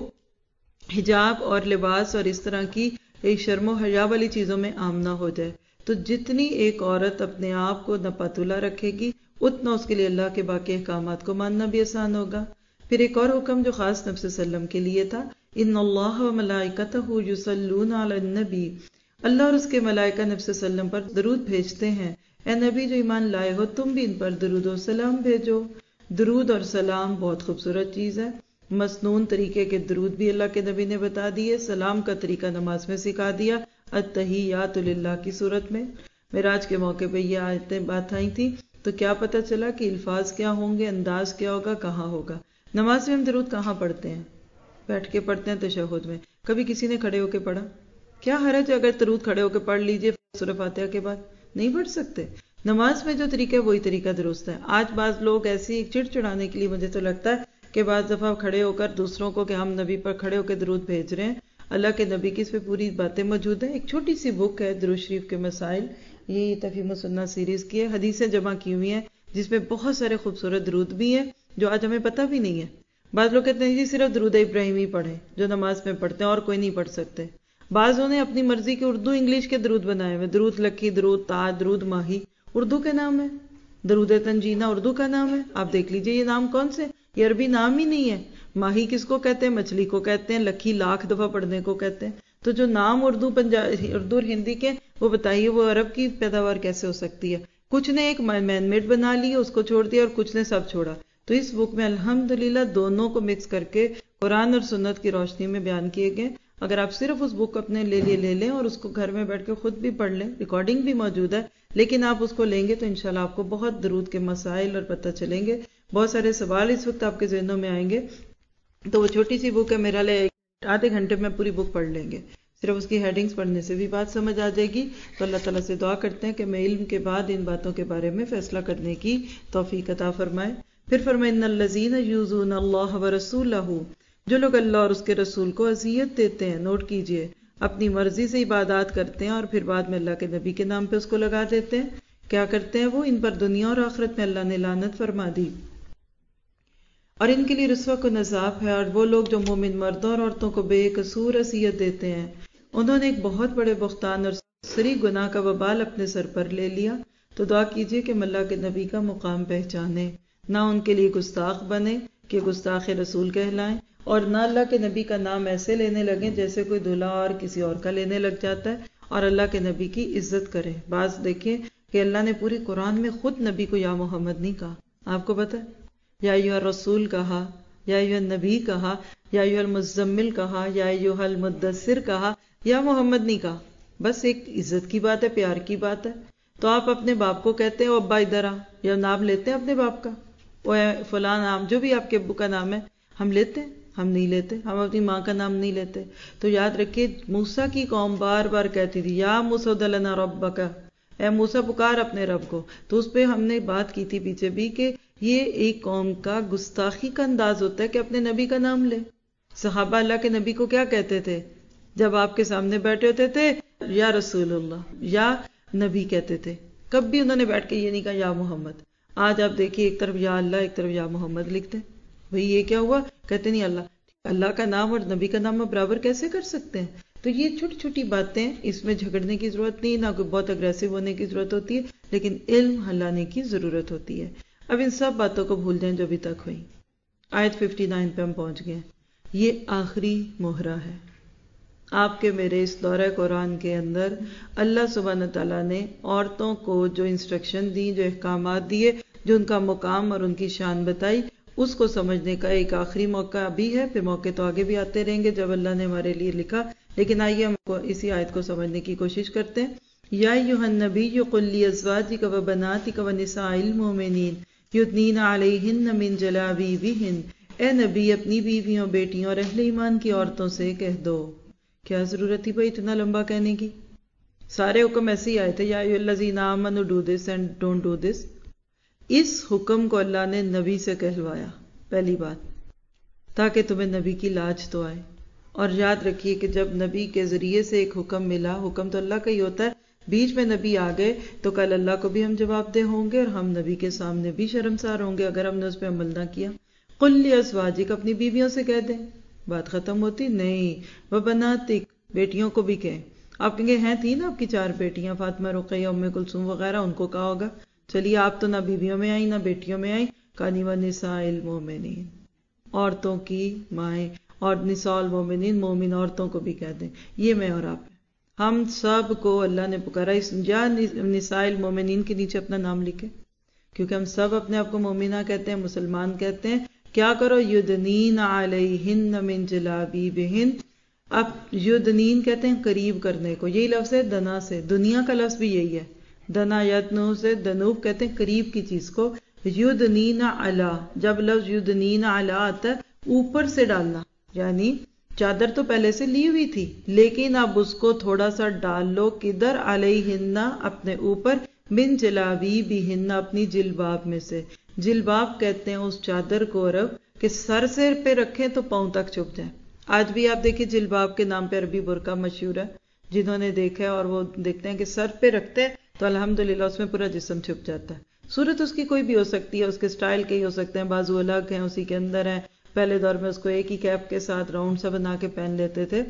حجاب اور لباس اور اس طرح کی شرم و حیا والی چیزوں میں عام نہ ہو جائے۔ تو جتنی ایک عورت اپنے آپ کو نپاتولا رکھے گی اتنا اس کے لیے اللہ کے باقی احکامات کو ماننا بھی آسان ہوگا۔ پھر ایک اور حکم جو خاص نبی صلی اللہ علیہ وسلم کے لیے تھا، ان اللہ و ملائکتہ یصلون علی النبی، اللہ اور اس کے ملائکہ نبی صلی اللہ علیہ وسلم پر درود بھیجتے ہیں۔ اے نبی جو ایمان لائے ہو تم بھی ان پر درود و سلام بھیجو۔ درود اور سلام بہت خوبصورت چیز ہے۔ مسنون طریقے کے درود بھی اللہ کے نبی نے بتا دیے، سلام کا طریقہ نماز میں سکھا دیا، التحیات للہ کی صورت میں۔ معراج کے موقع پہ یہ آیتیں بات آئی تھی تو کیا پتہ چلا کہ الفاظ کیا ہوں گے، انداز کیا ہوگا، کہاں ہوگا۔ نماز میں ہم درود کہاں پڑھتے ہیں؟ بیٹھ کے پڑھتے ہیں تشہد میں۔ کبھی کسی نے کھڑے ہو کے پڑھا؟ کیا حرج اگر درود کھڑے ہو کے پڑھ لیجئے سورہ فاتحہ کے بعد؟ نہیں پڑھ سکتے۔ نماز میں جو طریقہ ہے وہی طریقہ درست ہے۔ آج بعض لوگ ایسی چڑ چڑانے کے لیے مجھے تو لگتا ہے کہ بعض دفعہ کھڑے ہو کر دوسروں کو کہ ہم نبی پر کھڑے ہو کے درود بھیج رہے ہیں۔ اللہ کے نبی کی اس پہ پوری باتیں موجود ہیں۔ ایک چھوٹی سی بک ہے درود شریف کے مسائل، یہ تفہیم السنہ سیریز کی ہے، حدیثیں جمع کی ہوئی ہیں جس میں بہت سارے خوبصورت درود بھی ہیں جو آج ہمیں پتہ بھی نہیں ہے۔ بعض لوگ کہتے ہیں جی صرف درود ابراہیمی پڑھیں جو نماز میں پڑھتے ہیں اور کوئی نہیں پڑھ سکتے۔ بعضوں نے اپنی مرضی کے اردو انگلش کے درود بنائے ہوئے، درود لکی، درود تاج، درود ماہی اردو کے نام ہے، درود تنجینہ اردو کا نام ہے۔ آپ دیکھ لیجئے یہ نام کون سے، یہ عربی نام ہی نہیں ہے۔ ماہی کس کو کہتے ہیں؟ مچھلی کو کہتے ہیں۔ لکی لاکھ دفعہ پڑھنے کو کہتے ہیں۔ تو جو نام اردو اور ہندی کے، وہ بتائیے وہ عرب کی پیداوار کیسے ہو سکتی ہے؟ کچھ نے ایک مین میڈ بنا لی، اس کو چھوڑ دیا، اور کچھ نے سب چھوڑا۔ تو اس بک میں الحمدللہ دونوں کو مکس کر کے قرآن اور سنت کی روشنی میں بیان کیے گئے۔ اگر آپ صرف اس بک اپنے لے لیں اور اس کو گھر میں بیٹھ کے خود بھی پڑھ لیں، ریکارڈنگ بھی موجود ہے، لیکن آپ اس کو لیں گے تو انشاءاللہ آپ کو بہت درود کے مسائل اور پتہ چلیں گے۔ بہت سارے سوال اس وقت آپ کے ذہنوں میں آئیں گے، تو وہ چھوٹی سی بک ہے، میرا لے آدھے گھنٹے میں پوری بک پڑھ لیں گے، صرف اس کی ہیڈنگز پڑھنے سے بھی بات سمجھ آ جائے گی۔ تو اللہ تعالیٰ سے دعا کرتے ہیں کہ میں علم کے بعد ان باتوں کے بارے میں فیصلہ کرنے کی توفیق عطا فرمائے۔ پھر فرمائے ان الذین یؤذون اللہ ورسولہ، جو لوگ اللہ اور اس کے رسول کو اذیت دیتے ہیں، نوٹ کیجئے، اپنی مرضی سے عبادات کرتے ہیں اور پھر بعد میں اللہ کے نبی کے نام پہ اس کو لگا دیتے ہیں، کیا کرتے ہیں وہ؟ ان پر دنیا اور آخرت میں اللہ نے لعنت فرما دی اور ان کے لیے رسوا کن عذاب ہے۔ اور وہ لوگ جو مومن مردوں اور عورتوں کو بے قصور اذیت دیتے ہیں، انہوں نے ایک بہت بڑے بہتان اور سری گناہ کا وبال اپنے سر پر لے لیا۔ تو دعا کیجئے کہ اللہ کے نبی کا مقام پہچانے، نہ ان کے لیے گستاخ بنے، کہ گستاخ رسول کہلائیں، اور نہ اللہ کے نبی کا نام ایسے لینے لگیں جیسے کوئی دلہا اور کسی اور کا لینے لگ جاتا ہے، اور اللہ کے نبی کی عزت کریں۔ بعض دیکھیں کہ اللہ نے پوری قرآن میں خود نبی کو یا محمد نہیں کہا، آپ کو پتہ ہے، یا ایھا الرسول کہا، یا ایھا النبی کہا، یا ایھا المزمل کہا، یا ایھا المدثر کہا، یا محمد نہیں کہا۔ بس ایک عزت کی بات ہے، پیار کی بات ہے۔ تو آپ اپنے باپ کو کہتے ہیں او ابا ادھر آ، یا نام لیتے ہیں اپنے باپ کا، او فلاں نام، جو بھی آپ کے ابو کا نام ہے ہم لیتے ہیں؟ ہم نہیں لیتے۔ ہم اپنی ماں کا نام نہیں لیتے۔ تو یاد رکھیے موسیٰ کی قوم بار بار کہتی تھی یا موسیٰ ادع لنا ربک، اے موسیٰ پکار اپنے رب کو۔ تو اس پہ ہم نے بات کی تھی پیچھے بھی کہ یہ ایک قوم کا گستاخی کا انداز ہوتا ہے کہ اپنے نبی کا نام لے۔ صحابہ اللہ کے نبی کو کیا کہتے تھے جب آپ کے سامنے بیٹھے ہوتے تھے؟ یا رسول اللہ، یا نبی کہتے تھے۔ کبھی انہوں نے بیٹھ کے یہ نہیں کہا یا محمد۔ آج آپ دیکھیے ایک طرف یا اللہ، ایک طرف یا محمد لکھتے ہیں۔ بھئی یہ کیا ہوا؟ کہتے نہیں اللہ کا نام اور نبی کا نام برابر کیسے کر سکتے ہیں؟ تو یہ چھوٹی چھوٹی باتیں، اس میں جھگڑنے کی ضرورت نہیں، نہ کوئی بہت اگریسو ہونے کی ضرورت ہوتی ہے، لیکن علم لانے کی ضرورت ہوتی ہے۔ اب ان سب باتوں کو بھول جائیں جو ابھی تک ہوئی۔ آیت 59 پہ ہم پہنچ گئے۔ یہ آخری مہرہ ہے آپ کے میرے اس دورہ قرآن کے اندر۔ اللہ سبحانہ تعالیٰ نے عورتوں کو جو انسٹرکشن دی، جو احکامات دیے، جو ان کا مقام اور ان کی شان بتائی، اس کو سمجھنے کا ایک آخری موقع ابھی ہے۔ پھر موقع تو آگے بھی آتے رہیں گے جب اللہ نے ہمارے لیے لکھا، لیکن آئیے ہم اسی آیت کو سمجھنے کی کوشش کرتے ہیں۔ یا ایھا النبی قل لازواجک وبناتک ونساء المؤمنین یدنین علیہن من جلابیبہن، اے نبی اپنی بیویوں، بیٹیوں اور اہل ایمان کی عورتوں سے کہہ دو۔ کیا ضرورت تھی بھائی اتنا لمبا کہنے کی؟ سارے حکم ایسے ہی آئے تھے، یا ایھا الذین آمنوا do this and don't do this. اس حکم کو اللہ نے نبی سے کہلوایا، پہلی بات، تاکہ تمہیں نبی کی لاج تو آئے۔ اور یاد رکھیے کہ جب نبی کے ذریعے سے ایک حکم ملا، حکم تو اللہ کا ہی ہوتا ہے، بیچ میں نبی آ گئے تو کل اللہ کو بھی ہم جواب دہ ہوں گے، اور ہم نبی کے سامنے بھی شرمسار ہوں گے اگر ہم نے اس پہ عمل نہ کیا۔ قل لازواجک، اپنی بیویوں سے کہہ دیں، بات ختم ہوتی؟ نہیں۔ وبناتک، بیٹیوں کو بھی کہیں۔ آپ کہیں گے ہیں تھی نا آپ کی 4 بیٹیاں، فاطمہ، رقیہ، ام کلثوم وغیرہ، ان کو کہا ہوگا۔ چلیے آپ تو نہ بیویوں میں آئیں نہ بیٹیوں میں آئیں، کہانی ونساء المؤمنین، عورتوں کی مائیں، اور نساء المؤمنین، مومن عورتوں کو بھی کہہ دیں۔ یہ میں اور آپ ہیں، ہم سب کو اللہ نے پکارا اس یا نساء المؤمنین کے نیچے اپنا نام لکھے، کیونکہ ہم سب اپنے آپ کو مومنہ کہتے ہیں، مسلمان کہتے ہیں۔ کیا کرو؟ یدنین علیہن من جلابیبہن۔ اب یدنین کہتے ہیں قریب کرنے کو، یہی لفظ ہے دنا سے، دنیا کا لفظ بھی یہی ہے، دنا یدنو سے، دنوب کہتے ہیں قریب کی چیز کو۔ یدنین علی، جب لفظ یدنین علی آتا ہے اوپر سے ڈالنا، یعنی چادر تو پہلے سے لی ہوئی تھی لیکن اب اس کو تھوڑا سا ڈال لو، کدھر؟ علیہن، اپنے اوپر، من جلابیبہن، اپنی جلباب میں سے۔ جلباب کہتے ہیں اس چادر کو عرب کہ سر سے پہ رکھیں تو پاؤں تک چھپ جائیں۔ آج بھی آپ دیکھیں جلباب کے نام پہ عربی برقع مشہور ہے، جنہوں نے دیکھا ہے اور وہ دیکھتے ہیں کہ سر پہ رکھتے ہیں تو الحمدللہ اس میں پورا جسم چھپ جاتا ہے۔ صورت اس کی کوئی بھی ہو سکتی ہے، اس کے سٹائل کے ہی ہو سکتے ہیں، بازو الگ ہیں اسی کے اندر ہیں۔ پہلے دور میں اس کو ایک ہی کیپ کے ساتھ راؤنڈ سا بنا کے پہن لیتے تھے،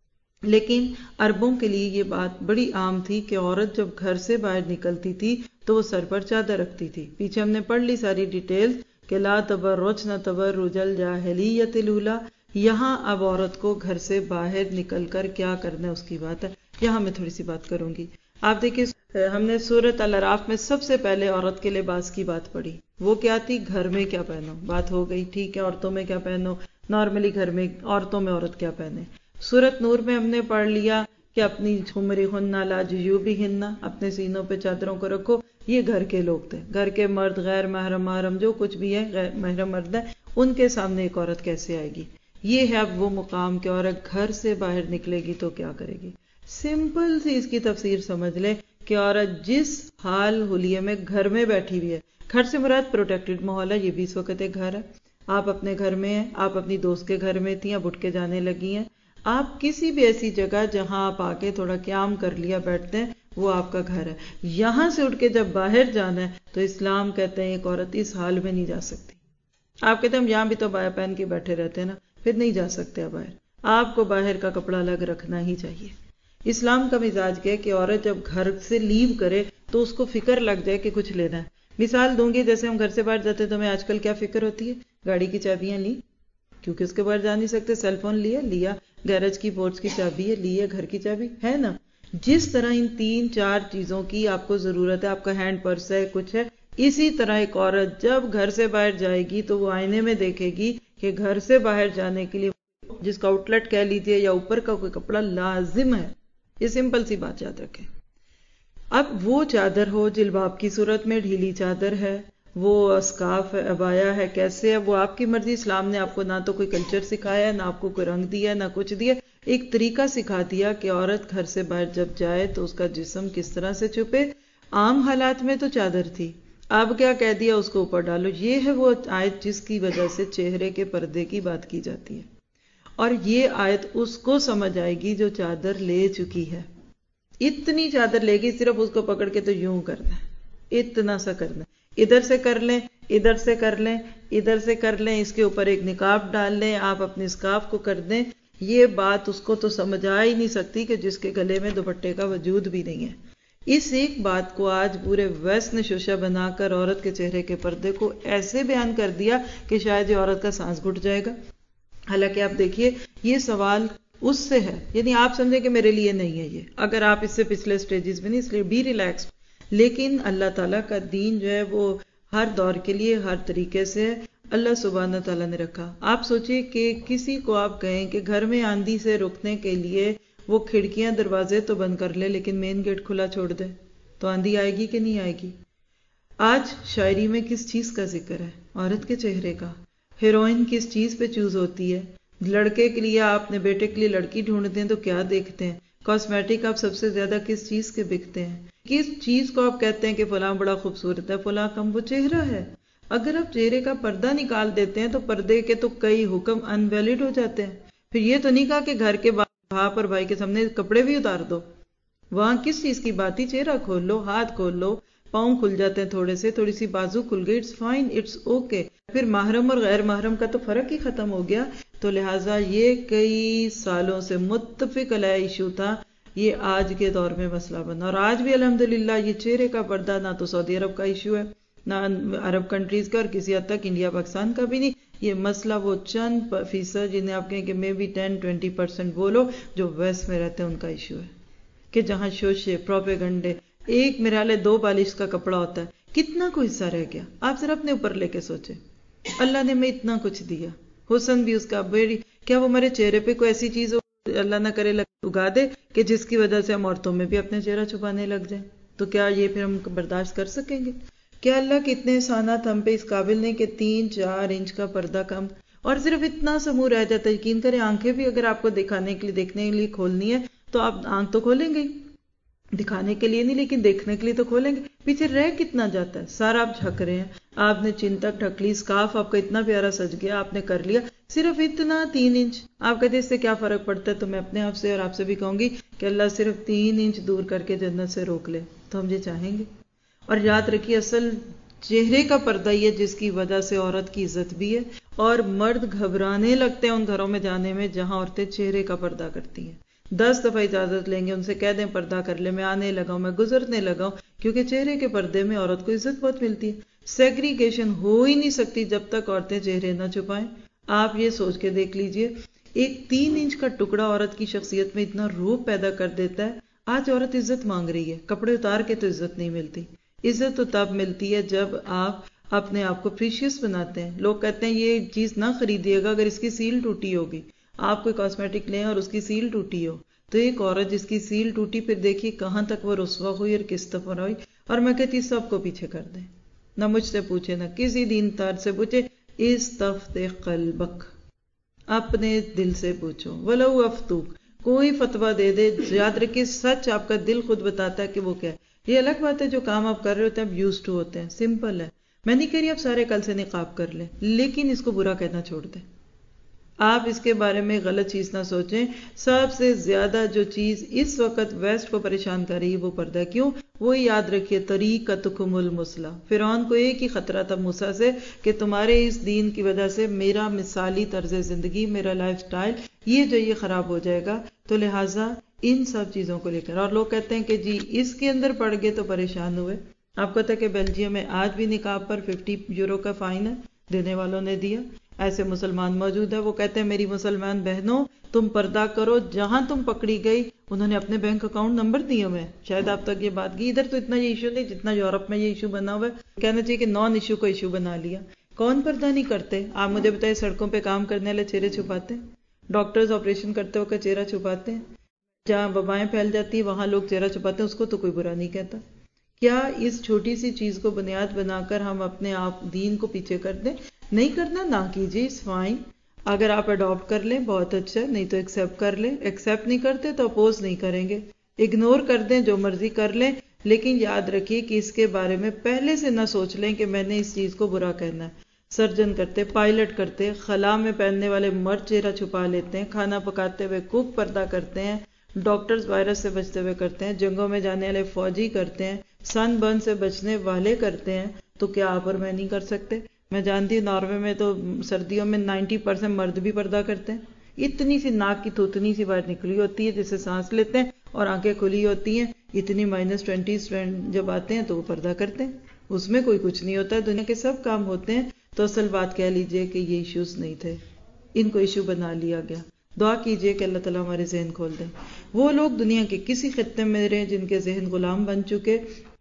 لیکن عربوں کے لیے یہ بات بڑی عام تھی کہ عورت جب گھر سے باہر نکلتی تھی تو وہ سر پر چادر رکھتی تھی۔ پیچھے ہم نے پڑھ لی ساری ڈیٹیل کہ لا تبرجن تبرج الجاہلیۃ الاولیٰ۔ یہاں اب عورت کو گھر سے باہر نکل کر کیا کرنا ہے اس کی بات ہے، یہاں میں تھوڑی سی بات کروں گی۔ آپ دیکھیں ہم نے سورۃ الاعراف میں سب سے پہلے عورت کے لباس کی بات پڑھی، وہ کیا تھی؟ گھر میں کیا پہنو، بات ہو گئی، ٹھیک ہے، عورتوں میں کیا پہنو، نارملی گھر میں عورتوں میں عورت کیا پہنے۔ سورۃ نور میں ہم نے پڑھ لیا کہ اپنی حمرہن علی جیوبہن، اپنے سینوں پہ چادروں کو رکھو، یہ گھر کے لوگ تھے۔ گھر کے مرد، غیر محرم، محرم جو کچھ بھی ہے، غیر محرم مرد ہے، ان کے سامنے ایک عورت کیسے آئے گی؟ یہ ہے اب وہ مقام کہ عورت گھر سے باہر نکلے گی تو کیا کرے گی۔ سمپل سی اس کی تفسیر سمجھ لے کہ عورت جس حال حلیے میں گھر میں بیٹھی ہوئی ہے، گھر سے مراد پروٹیکٹڈ ماحول ہے، یہ بھی اس وقت ایک گھر ہے، آپ اپنے گھر میں ہیں، آپ اپنی دوست کے گھر میں تھیں، اب اٹھ کے جانے لگی ہیں، آپ کسی بھی ایسی جگہ جہاں آپ آ کے تھوڑا قیام کر لیا بیٹھتے ہیں وہ آپ کا گھر ہے۔ یہاں سے اٹھ کے جب باہر جانا ہے تو اسلام کہتے ہیں ایک عورت اس حال میں نہیں جا سکتی۔ آپ کہتے ہیں ہم یہاں بھی تو بایا پہن کے بیٹھے رہتے ہیں نا، پھر نہیں جا سکتے باہر، آپ کو باہر کا کپڑا الگ رکھنا ہی چاہیے۔ اسلام کا مزاج کیا ہے کہ عورت جب گھر سے لیو کرے تو اس کو فکر لگ جائے کہ کچھ لینا ہے، مثال دوں گی، جیسے ہم گھر سے باہر جاتے ہیں تو ہمیں آج کل کیا فکر ہوتی ہے؟ گاڑی کی چابیاں لی، کیونکہ اس کے باہر جا نہیں سکتے، سیل فون لیا، گیراج کی پورٹس کی چابی ہے، گھر کی چابی ہے نا. جس طرح ان 3-4 چیزوں کی آپ کو ضرورت ہے، آپ کا ہینڈ پرس ہے، کچھ ہے، اسی طرح ایک عورت جب گھر سے باہر جائے گی تو وہ آئینے میں دیکھے گی کہ گھر سے باہر جانے کے لیے جس کا آؤٹ لیٹ کہہ لیجیے یا اوپر کا کوئی کپڑا لازم ہے. یہ سمپل سی بات یاد رکھیں. اب وہ چادر ہو جلباب کی صورت میں، ڈھیلی چادر ہے، وہ اسکارف ہے، عبایا ہے، کیسے ہے، وہ آپ کی مرضی. اسلام نے آپ کو نہ تو کوئی کلچر سکھایا، نہ آپ کو کوئی رنگ دیا، نہ کچھ دیا. ایک طریقہ سکھا دیا کہ عورت گھر سے باہر جب جائے تو اس کا جسم کس طرح سے چھپے. عام حالات میں تو چادر تھی، اب کیا کہہ دیا، اس کو اوپر ڈالو. یہ ہے وہ آیت جس کی وجہ سے چہرے کے پردے کی بات کی جاتی ہے. اور یہ آیت اس کو سمجھ آئے گی جو چادر لے چکی ہے. اتنی چادر لے گی، صرف اس کو پکڑ کے تو یوں کرنا ہے، اتنا سا کرنا ہے، ادھر سے کر لیں، ادھر سے کر لیں، ادھر سے کر لیں، اس کے اوپر ایک نقاب ڈال لیں، آپ اپنے اسکارف کو کر دیں. یہ بات اس کو تو سمجھ آ ہی نہیں سکتی کہ جس کے گلے میں دوپٹے کا وجود بھی نہیں ہے. اس ایک بات کو آج پورے ویسٹ نے شوشہ بنا کر عورت کے چہرے کے پردے کو ایسے بیان کر دیا کہ شاید یہ عورت کا سانس گھٹ جائے گا. حالانکہ آپ دیکھیے یہ سوال اس سے ہے، یعنی آپ سمجھیں کہ میرے لیے نہیں ہے یہ، اگر آپ اس سے پچھلے سٹیجز میں نہیں، اس لیے بی ریلیکس. لیکن اللہ تعالیٰ کا دین جو ہے وہ ہر دور کے لیے ہر طریقے سے اللہ سبحانہ تعالیٰ نے رکھا. آپ سوچئے کہ کسی کو آپ کہیں کہ گھر میں آندھی سے روکنے کے لیے وہ کھڑکیاں دروازے تو بند کر لے لیکن مین گیٹ کھلا چھوڑ دے تو آندھی آئے گی کہ نہیں آئے گی؟ آج شاعری میں کس چیز کا ذکر ہے؟ عورت کے چہرے کا. ہیروئن کس چیز پہ چوز ہوتی ہے؟ لڑکے کے لیے آپ اپنے بیٹے کے لیے لڑکی ڈھونڈتے ہیں تو کیا دیکھتے ہیں؟ کاسمیٹک آپ سب سے زیادہ کس چیز کے بکتے ہیں؟ کس چیز کو آپ کہتے ہیں کہ فلاں بڑا خوبصورت ہے، فلاں کم؟ وہ چہرہ ہے. اگر آپ چہرے کا پردہ نکال دیتے ہیں تو پردے کے تو کئی حکم انویلڈ ہو جاتے ہیں. پھر یہ تو نہیں کہا کہ گھر کے باپ اور بھائی کے سامنے کپڑے بھی اتار دو. وہاں کس چیز کی بات ہی؟ چہرہ کھول لو، ہاتھ کھول لو، پاؤں کھل جاتے ہیں تھوڑے سے، تھوڑی سی بازو کھل گئی، اٹس فائن، اٹس اوکے. پھر محرم اور غیر محرم کا تو فرق ہی ختم ہو گیا. تو لہٰذا یہ کئی سالوں سے متفق علیہ ایشو تھا، یہ آج کے دور میں مسئلہ بنا. اور آج بھی الحمدللہ یہ چہرے کا پردہ نہ تو سعودی عرب کا ایشو ہے، نہ عرب کنٹریز کا، اور کسی حد تک انڈیا پاکستان کا بھی نہیں. یہ مسئلہ وہ چند فیصد جنہیں آپ کہیں کہ مے بی 10-20% بولو جو ویسٹ میں رہتے ہیں ان کا ایشو ہے، کہ جہاں شوشے پروپیگنڈے. ایک میرے حال 2 بالش کا کپڑا ہوتا ہے، کتنا کو حصہ رہ گیا؟ آپ صرف اپنے اوپر لے کے سوچیں. اللہ نے ہمیں اتنا کچھ دیا، حسن بھی اس کا بڑی، کیا وہ ہمارے چہرے پہ کوئی ایسی چیز اللہ نہ کرے اگا دے کہ جس کی وجہ سے ہم عورتوں میں بھی اپنے چہرہ چھپانے لگ جائیں؟ تو کیا یہ پھر ہم برداشت کر سکیں گے؟ کیا اللہ کے اتنے احسانات ہم پہ اس قابل نہیں کہ 3-4 انچ کا پردہ کم، اور صرف اتنا سا منہ رہ جاتا ہے؟ یقین کریں آنکھیں بھی اگر آپ کو دکھانے کے لیے دیکھنے کے لیے کھولنی ہے تو آپ آنکھ تو کھولیں گے، دکھانے کے لیے نہیں لیکن دیکھنے کے لیے تو کھولیں گے. پیچھے رہ کتنا جاتا ہے؟ سارا آپ جھک رہے ہیں، آپ نے چن تک ڈھک لی، اسکارف آپ کا اتنا پیارا سج گیا، آپ نے کر لیا، صرف اتنا 3 انچ. آپ کہتے ہیں اس سے کیا فرق پڑتا ہے؟ تو میں اپنے آپ سے اور آپ سے بھی کہوں گی کہ اللہ صرف 3 انچ دور کر کے جنت سے روک لے تو ہم یہ چاہیں گے. اور یاد رکھیے اصل چہرے کا پردہ یہ جس کی وجہ سے عورت کی عزت بھی ہے، اور مرد گھبرانے لگتے ہیں ان گھروں میں جانے میں جہاں عورتیں چہرے کا پردہ کرتی ہیں. 10 دفعہ اجازت لیں گے ان سے، کہہ دیں پردہ کر لے، میں آنے لگا ہوں، میں گزرنے لگا ہوں، کیونکہ چہرے کے پردے میں عورت کو عزت بہت ملتی ہے. سیگریگیشن ہو ہی نہیں سکتی جب تک عورتیں چہرے نہ چھپائیں. آپ یہ سوچ کے دیکھ لیجئے، ایک 3 انچ کا ٹکڑا عورت کی شخصیت میں اتنا روب پیدا کر دیتا ہے. آج عورت عزت مانگ رہی ہے، کپڑے اتار کے تو عزت نہیں ملتی. عزت تو تب ملتی ہے جب آپ اپنے آپ کو پریشیس بناتے ہیں. لوگ کہتے ہیں یہ چیز نہ خریدیے گا اگر اس کی سیل ٹوٹی ہوگی. آپ کوئی کاسمیٹک لیں اور اس کی سیل ٹوٹی ہو تو ایک عورت جس کی سیل ٹوٹی پھر دیکھیے کہاں تک وہ رسوا ہوئی اور کس طرح ہوئی. اور میں کہتی سب کو پیچھے کر دیں، نہ مجھ سے پوچھے نہ کسی دیندار سے پوچھے. استفتح قلبک، اپنے دل سے پوچھو. ولو افتوک، کوئی فتویٰ دے دے، یاد رکھیے سچ آپ کا دل خود بتاتا ہے کہ وہ کیا ہے. یہ الگ بات ہے جو کام آپ کر رہے ہوتے ہیں آپ یوز ٹو ہوتے ہیں، سمپل ہے. میں نہیں کہہ رہی آپ سارے کل سے نقاب کر لیں، لیکن اس کو برا کہنا چھوڑ دیں. آپ اس کے بارے میں غلط چیز نہ سوچیں. سب سے زیادہ جو چیز اس وقت ویسٹ کو پریشان کر رہی ہے وہ پردہ. کیوں؟ وہی یاد رکھیے طریقتکم المثلی. فرعون کو ایک ہی خطرہ تھا موسیٰ سے کہ تمہارے اس دین کی وجہ سے میرا مثالی طرز زندگی، میرا لائف سٹائل یہ خراب ہو جائے گا. تو لہٰذا ان سب چیزوں کو لے کر، اور لوگ کہتے ہیں کہ جی اس کے اندر پڑ گئے تو پریشان ہوئے. آپ کو پتا ہے کہ بیلجیم میں آج بھی نقاب پر 50 یورو کا فائن ہے، دینے والوں نے دیا. ایسے مسلمان موجود ہے، وہ کہتے ہیں میری مسلمان بہنوں تم پردہ کرو، جہاں تم پکڑی گئی انہوں نے اپنے بینک اکاؤنٹ نمبر دیے ہوئے ہیں. شاید آپ تک یہ بات کی، ادھر تو اتنا یہ ایشو نہیں جتنا یورپ میں یہ ایشو بنا ہوا ہے. کہنا چاہیے کہ نان ایشو کو ایشو بنا لیا. کون پردہ نہیں کرتے؟ آپ مجھے بتائیں، سڑکوں پہ کام کرنے والے چہرے چھپاتے ہیں، ڈاکٹرز آپریشن کرتے وقت چہرہ چھپاتے ہیں، جہاں وبائیں پھیل جاتی ہیں وہاں لوگ چہرہ چھپاتے ہیں، اس کو تو کوئی برا نہیں کہتا. کیا اس چھوٹی سی چیز کو بنیاد بنا کر ہم اپنے آپ دین کو پیچھے کر دیں؟ نہیں کرنا، نہ کیجیے، اس فائن. اگر آپ اڈاپٹ کر لیں بہت اچھا، نہیں تو ایکسیپٹ کر لیں. ایکسیپٹ نہیں کرتے تو اپوز نہیں کریں گے، اگنور کر دیں، جو مرضی کر لیں. لیکن یاد رکھیے کہ اس کے بارے میں پہلے سے نہ سوچ لیں کہ میں نے اس چیز کو برا کہنا ہے. سرجن کرتے، پائلٹ کرتے، خلا میں پہننے والے مرد چہرہ چھپا لیتے ہیں، کھانا پکاتے ہوئے کوک پردہ کرتے ہیں، ڈاکٹرز وائرس سے بچتے ہوئے کرتے ہیں، جنگوں میں جانے والے فوجی کرتے ہیں، سن برن سے بچنے والے کرتے ہیں. تو کیا آپ اور میں نہیں کر سکتے؟ میں جانتی ہوں ناروے میں تو سردیوں میں 90% مرد بھی پردہ کرتے ہیں. اتنی سی ناک کی تھوتنی سی باہر نکلی ہوتی ہے جس سے سانس لیتے ہیں اور آنکھیں کھلی ہوتی ہیں، اتنی -20 جب آتے ہیں تو وہ پردہ کرتے ہیں. اس میں کوئی کچھ نہیں ہوتا ہے، دنیا کے سب کام ہوتے ہیں. تو اصل بات کہہ لیجئے کہ یہ ایشوز نہیں تھے، ان کو ایشو بنا لیا گیا. دعا کیجئے کہ اللہ تعالیٰ ہمارے ذہن کھول دیں. وہ لوگ دنیا کے کسی خطے میں رہے جن کے ذہن غلام بن چکے،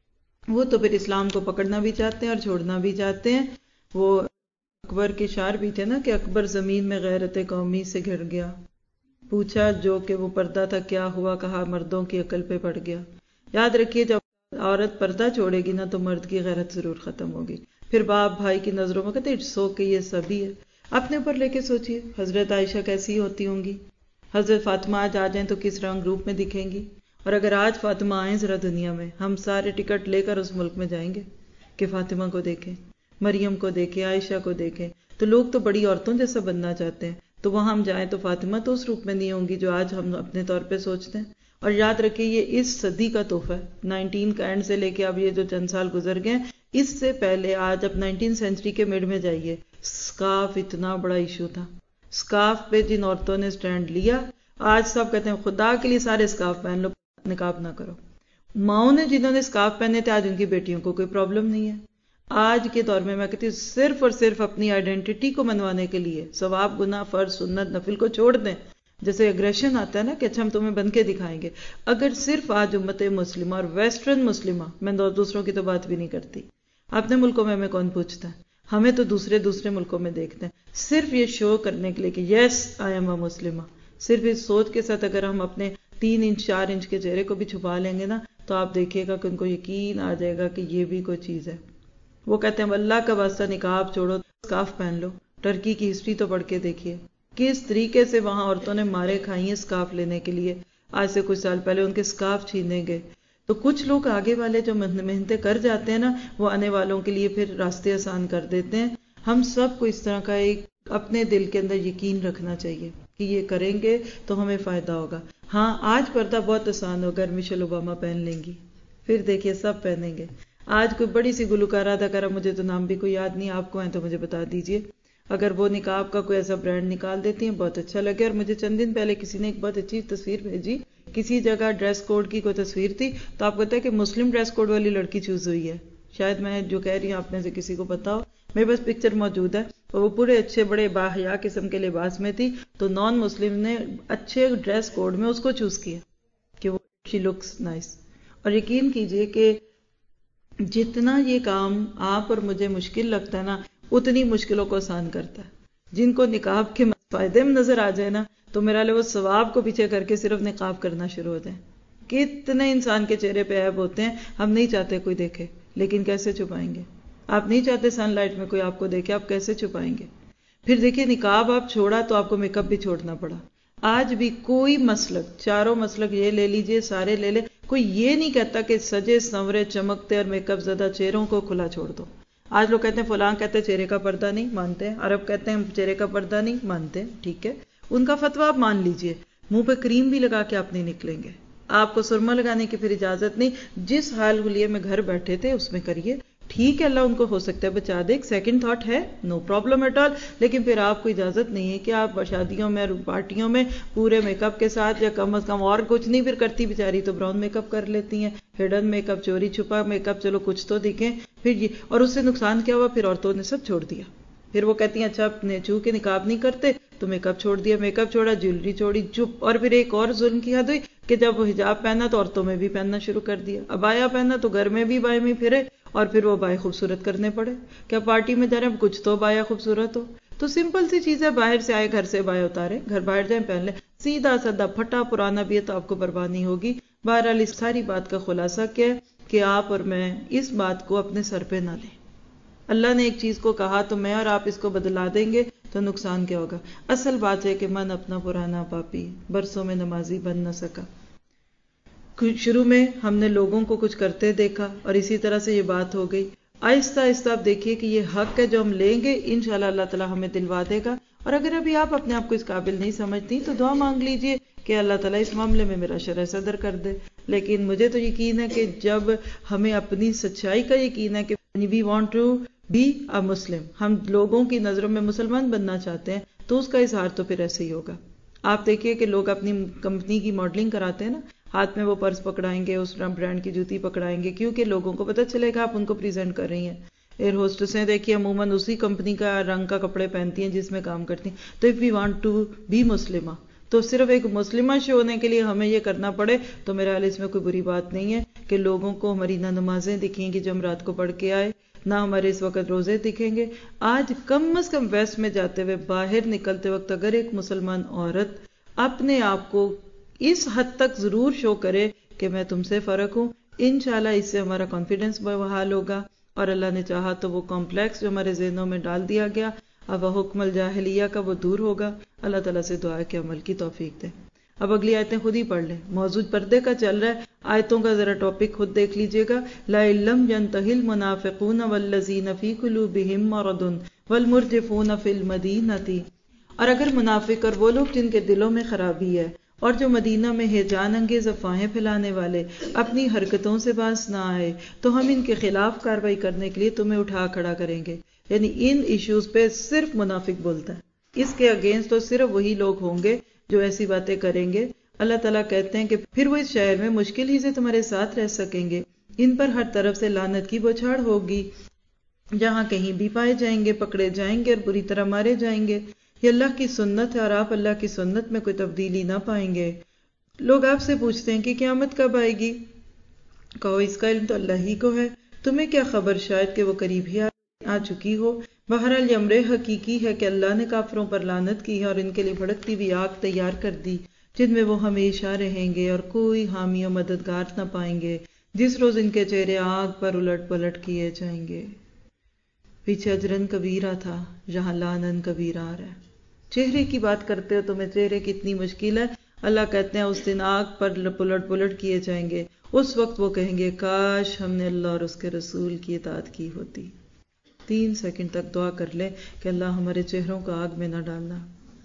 وہ تو پھر اسلام کو پکڑنا بھی چاہتے ہیں اور چھوڑنا بھی چاہتے ہیں. وہ اکبر کے شعر بھی تھے نا کہ اکبر زمین میں غیرت قومی سے گھر گیا، پوچھا جو کہ وہ پردہ تھا کیا ہوا، کہا مردوں کی عقل پہ پڑ گیا. یاد رکھیے جب عورت پردہ چھوڑے گی نا تو مرد کی غیرت ضرور ختم ہوگی. پھر باپ بھائی کی نظروں میں کہتے سو کہ یہ سبھی ہے. اپنے اوپر لے کے سوچئے حضرت عائشہ کیسی ہوتی ہوں گی، حضرت فاطمہ آج آ جائیں تو کس رنگ روپ میں دکھیں گی. اور اگر آج فاطمہ آئیں ذرا دنیا میں، ہم سارے ٹکٹ لے کر اس ملک میں جائیں گے کہ فاطمہ کو دیکھیں، مریم کو دیکھیں، عائشہ کو دیکھیں. تو لوگ تو بڑی عورتوں جیسا بننا چاہتے ہیں، تو وہاں ہم جائیں تو فاطمہ تو اس روپ میں نہیں ہوں گی جو آج ہم اپنے طور پہ سوچتے ہیں. اور یاد رکھیے یہ اس صدی کا تحفہ ہے، 19 کا اینڈ سے لے کے اب یہ جو چند سال گزر گئے، اس سے پہلے آج اب 19 سینچری کے مڈ میں جائیے، سکارف اتنا بڑا ایشو تھا. سکارف پہ جن عورتوں نے سٹینڈ لیا، آج سب کہتے ہیں خدا کے لیے سارے سکارف پہن لو، نقاب نہ کرو. ماؤں نے جنہوں نے سکارف پہنے تھے آج ان کی بیٹیوں کو کوئی پرابلم نہیں ہے. آج کے دور میں کہتی ہوں صرف اور صرف اپنی آئیڈینٹی کو منوانے کے لیے ثواب، گناہ، فرض، سنت، نفل کو چھوڑ دیں. جیسے اگریشن آتا ہے نا کہ اچھا ہم تمہیں بن کے دکھائیں گے. اگر صرف آج امت مسلمہ اور ویسٹرن مسلمہ، میں دوسروں کی تو بات بھی نہیں کرتی، اپنے ملکوں میں ہمیں کون پوچھتا ہے، ہمیں تو دوسرے ملکوں میں دیکھتے ہیں. صرف یہ شو کرنے کے لیے کہ یس آئی ایم اے مسلمہ، صرف اس سوچ کے ساتھ اگر ہم اپنے 3 انچ 4 انچ کے چہرے کو بھی چھپا لیں گے نا تو آپ دیکھیے گا کہ ان کو یقین آ جائے گا کہ یہ بھی کوئی چیز ہے. وہ کہتے ہیں اللہ کا واسطہ نقاب چھوڑو، سکارف پہن لو. ٹرکی کی ہسٹری تو پڑھ کے دیکھیے کس طریقے سے وہاں عورتوں نے مارے کھائی ہیں سکارف لینے کے لیے. آج سے کچھ سال پہلے ان کے سکارف چھینے گئے. تو کچھ لوگ آگے والے جو محنتیں کر جاتے ہیں نا، وہ آنے والوں کے لیے پھر راستے آسان کر دیتے ہیں. ہم سب کو اس طرح کا ایک اپنے دل کے اندر یقین رکھنا چاہیے کہ یہ کریں گے تو ہمیں فائدہ ہوگا. ہاں آج پردہ بہت آسان ہوگا، مشیل اوباما پہن لیں گی، پھر دیکھیے سب پہنیں گے. آج کوئی بڑی سی گلوکارہ اداکارہ، مجھے تو نام بھی کوئی یاد نہیں، آپ کو ہیں تو مجھے بتا دیجئے، اگر وہ نقاب کا کوئی ایسا برانڈ نکال دیتی ہیں بہت اچھا لگے. اور مجھے چند دن پہلے کسی نے ایک بہت اچھی تصویر بھیجی، کسی جگہ ڈریس کوڈ کی کوئی تصویر تھی، تو آپ کہتے ہیں کہ مسلم ڈریس کوڈ والی لڑکی چوز ہوئی ہے. شاید میں جو کہہ رہی ہوں آپ میں سے کسی کو پتا ہو، میرے پاس پکچر موجود ہے، اور وہ پورے اچھے بڑے باحیا قسم کے لباس میں تھی. تو نان مسلم نے اچھے ڈریس کوڈ میں اس کو چوز کیا کہ وہ شی لکس نائس. اور یقین کیجئے کہ جتنا یہ کام آپ اور مجھے مشکل لگتا ہے نا، اتنی مشکلوں کو آسان کرتا ہے. جن کو نقاب کے فائدے میں نظر آ جائے نا تو میرا لے وہ ثواب کو پیچھے کر کے صرف نقاب کرنا شروع ہو جائیں. کتنے انسان کے چہرے پہ عیب ہوتے ہیں، ہم نہیں چاہتے کوئی دیکھے، لیکن کیسے چھپائیں گے؟ آپ نہیں چاہتے سن لائٹ میں کوئی آپ کو دیکھے، آپ کیسے چھپائیں گے؟ پھر دیکھیے نقاب آپ چھوڑا تو آپ کو میک اپ بھی چھوڑنا پڑا. آج بھی کوئی مسلک، چاروں مسلک یہ لے لیجئے، سارے لے لے، کوئی یہ نہیں کہتا کہ سجے سنورے چمکتے اور میک اپ زدہ چہروں کو کھلا چھوڑ دو. آج لوگ کہتے ہیں فلاں کہتے ہیں چہرے کا پردہ نہیں، مانتے ہیں. عرب کہتے ہیں چہرے کا پردہ نہیں، مانتے ہیں. ٹھیک ہے، ان کا فتویٰ آپ مان لیجئے. منہ پہ کریم بھی لگا کے آپ نہیں نکلیں گے، آپ کو سرما لگانے کی پھر اجازت نہیں. جس حال حلیے میں گھر بیٹھے تھے اس میں کریے. ٹھیک ہے، اللہ ان کو ہو سکتا ہے بچا دے، ایک سیکنڈ تھاٹ ہے، نو پرابلم ایٹ آل. لیکن پھر آپ کو اجازت نہیں ہے کہ آپ شادیوں میں اور پارٹیوں میں پورے میک اپ کے ساتھ، یا کم از کم اور کچھ نہیں پھر کرتی بیچاری تو براؤن میک اپ کر لیتی ہیں، ہڈن میک اپ، چوری چھپا میک اپ، چلو کچھ تو دکھیں، پھر یہ، اور اس سے نقصان کیا ہوا، پھر عورتوں نے سب چھوڑ دیا. پھر وہ کہتی ہیں اچھا اپنے چو کے نقاب نہیں کرتے تو میک اپ چھوڑ دیا، میک اپ چھوڑا، جیولری چھوڑی، چپ. اور پھر ایک اور ظلم کی حد ہوئی کہ جب وہ حجاب پہنا تو عورتوں میں بھی پہننا شروع کر دیا، ابایا پہنا تو گھر میں بھی بائیں میں پھرے، اور پھر وہ بائیں خوبصورت کرنے پڑے. کیا پارٹی میں جا رہے ہیں کچھ تو بایا خوبصورت ہو. تو سمپل سی چیز ہے، باہر سے آئے گھر سے بایا اتارے، گھر باہر جائیں پہن لیں، سیدھا سادہ پھٹا پرانا بھی ہے تو آپ کو برباد نہیں ہوگی. بہرحال اس ساری بات کا خلاصہ کیا ہے کہ آپ اور میں اس بات کو اپنے سر پہ نہ لیں. اللہ نے ایک چیز کو کہا تو میں اور آپ اس کو بدلا دیں گے تو نقصان کیا ہوگا. اصل بات ہے کہ من اپنا پرانا پاپی، برسوں میں نمازی بن نہ سکا. شروع میں ہم نے لوگوں کو کچھ کرتے دیکھا اور اسی طرح سے یہ بات ہو گئی. آہستہ آہستہ آپ دیکھیے کہ یہ حق ہے جو ہم لیں گے انشاءاللہ اللہ تعالیٰ ہمیں دلوا دے گا. اور اگر ابھی آپ اپنے آپ کو اس قابل نہیں سمجھتی تو دعا مانگ لیجئے کہ اللہ تعالیٰ اس معاملے میں میرا شرح صدر کر دے. لیکن مجھے تو یقین ہے کہ جب ہمیں اپنی سچائی کا یقین ہے کہ we want to be a Muslim، ہم لوگوں کی نظروں میں مسلمان بننا چاہتے ہیں، تو اس کا اظہار تو پھر ایسے ہی ہوگا. آپ دیکھیے کہ لوگ اپنی کمپنی کی ماڈلنگ کراتے ہیں نا، ہاتھ میں وہ پرس پکڑائیں گے، اس برانڈ کی جوتی پکڑائیں گے، کیونکہ لوگوں کو پتہ چلے گا آپ ان کو پریزنٹ کر رہی ہیں. ایئر ہوسٹسیں دیکھیے عموماً اسی کمپنی کا رنگ کا کپڑے پہنتی ہیں جس میں کام کرتی ہیں. تو if we want to be مسلمہ، تو صرف ایک مسلمہ شو ہونے کے لیے ہمیں یہ کرنا پڑے تو میرا حال اس میں کوئی بری بات نہیں ہے کہ لوگوں کو ہماری نہ نمازیں دکھیں گی جو ہم رات کو پڑھ کے آئے، نہ ہمارے اس وقت روزے دکھیں گے. آج کم از کم ویسٹ میں جاتے ہوئے باہر نکلتے وقت اگر ایک مسلمان عورت اپنے آپ کو اس حد تک ضرور شو کرے کہ میں تم سے فرق ہوں، انشاءاللہ اس سے ہمارا کانفیڈنس بحال ہوگا. اور اللہ نے چاہا تو وہ کمپلیکس جو ہمارے ذہنوں میں ڈال دیا گیا اب حکم الجاہلیہ کا وہ دور ہوگا. اللہ تعالیٰ سے دعا ہے کہ عمل کی توفیق دے. اب اگلی آیتیں خود ہی پڑھ لیں. موضوع پردے کا چل رہا ہے، آیتوں کا ذرا ٹاپک خود دیکھ لیجئے گا. لَئِن لَّمْ يَنْتَهِ الْمُنَافِقُونَ وَالَّذِينَ فِي قُلُوبِهِم مَّرَضٌ وَالْمُرْجِفُونَ فِي الْمَدِينَةِ، اور اگر منافق اور وہ لوگ جن کے دلوں میں خرابی ہے اور جو مدینہ میں ہیجان انگیز افواہیں پھیلانے والے اپنی حرکتوں سے باز نہ آئے تو ہم ان کے خلاف کارروائی کرنے کے لیے تمہیں اٹھا کھڑا کریں گے. یعنی ان ایشوز پہ صرف منافق بولتا ہے، اس کے اگینسٹ تو صرف وہی لوگ ہوں گے جو ایسی باتیں کریں گے. اللہ تعالیٰ کہتے ہیں کہ پھر وہ اس شہر میں مشکل ہی سے تمہارے ساتھ رہ سکیں گے. ان پر ہر طرف سے لعنت کی بوچھاڑ ہوگی، جہاں کہیں بھی پائے جائیں گے پکڑے جائیں گے اور بری طرح مارے جائیں گے. یہ اللہ کی سنت ہے اور آپ اللہ کی سنت میں کوئی تبدیلی نہ پائیں گے. لوگ آپ سے پوچھتے ہیں کہ قیامت کب آئے گی؟ کہو اس کا علم تو اللہ ہی کو ہے، تمہیں کیا خبر، شاید کہ وہ قریب ہی آ چکی ہو. بہرحال یہ امر حقیقی ہے کہ اللہ نے کافروں پر لعنت کی ہے اور ان کے لیے بھڑکتی ہوئی آگ تیار کر دی جن میں وہ ہمیشہ رہیں گے اور کوئی حامی و مددگار نہ پائیں گے جس روز ان کے چہرے آگ پر الٹ پلٹ کیے جائیں گے. پیچھے اجرن کبیرہ تھا، جہاں لعنن کبیرہ آ رہا ہے. چہرے کی بات کرتے ہو تمہیں چہرے کتنی مشکل ہے. اللہ کہتے ہیں اس دن آگ پر پلٹ کیے جائیں گے. اس وقت وہ کہیں گے کاش ہم نے اللہ اور اس کے رسول کی اطاعت کی ہوتی. 3 سیکنڈ تک دعا کر لیں کہ اللہ ہمارے چہروں کو آگ میں نہ ڈالنا،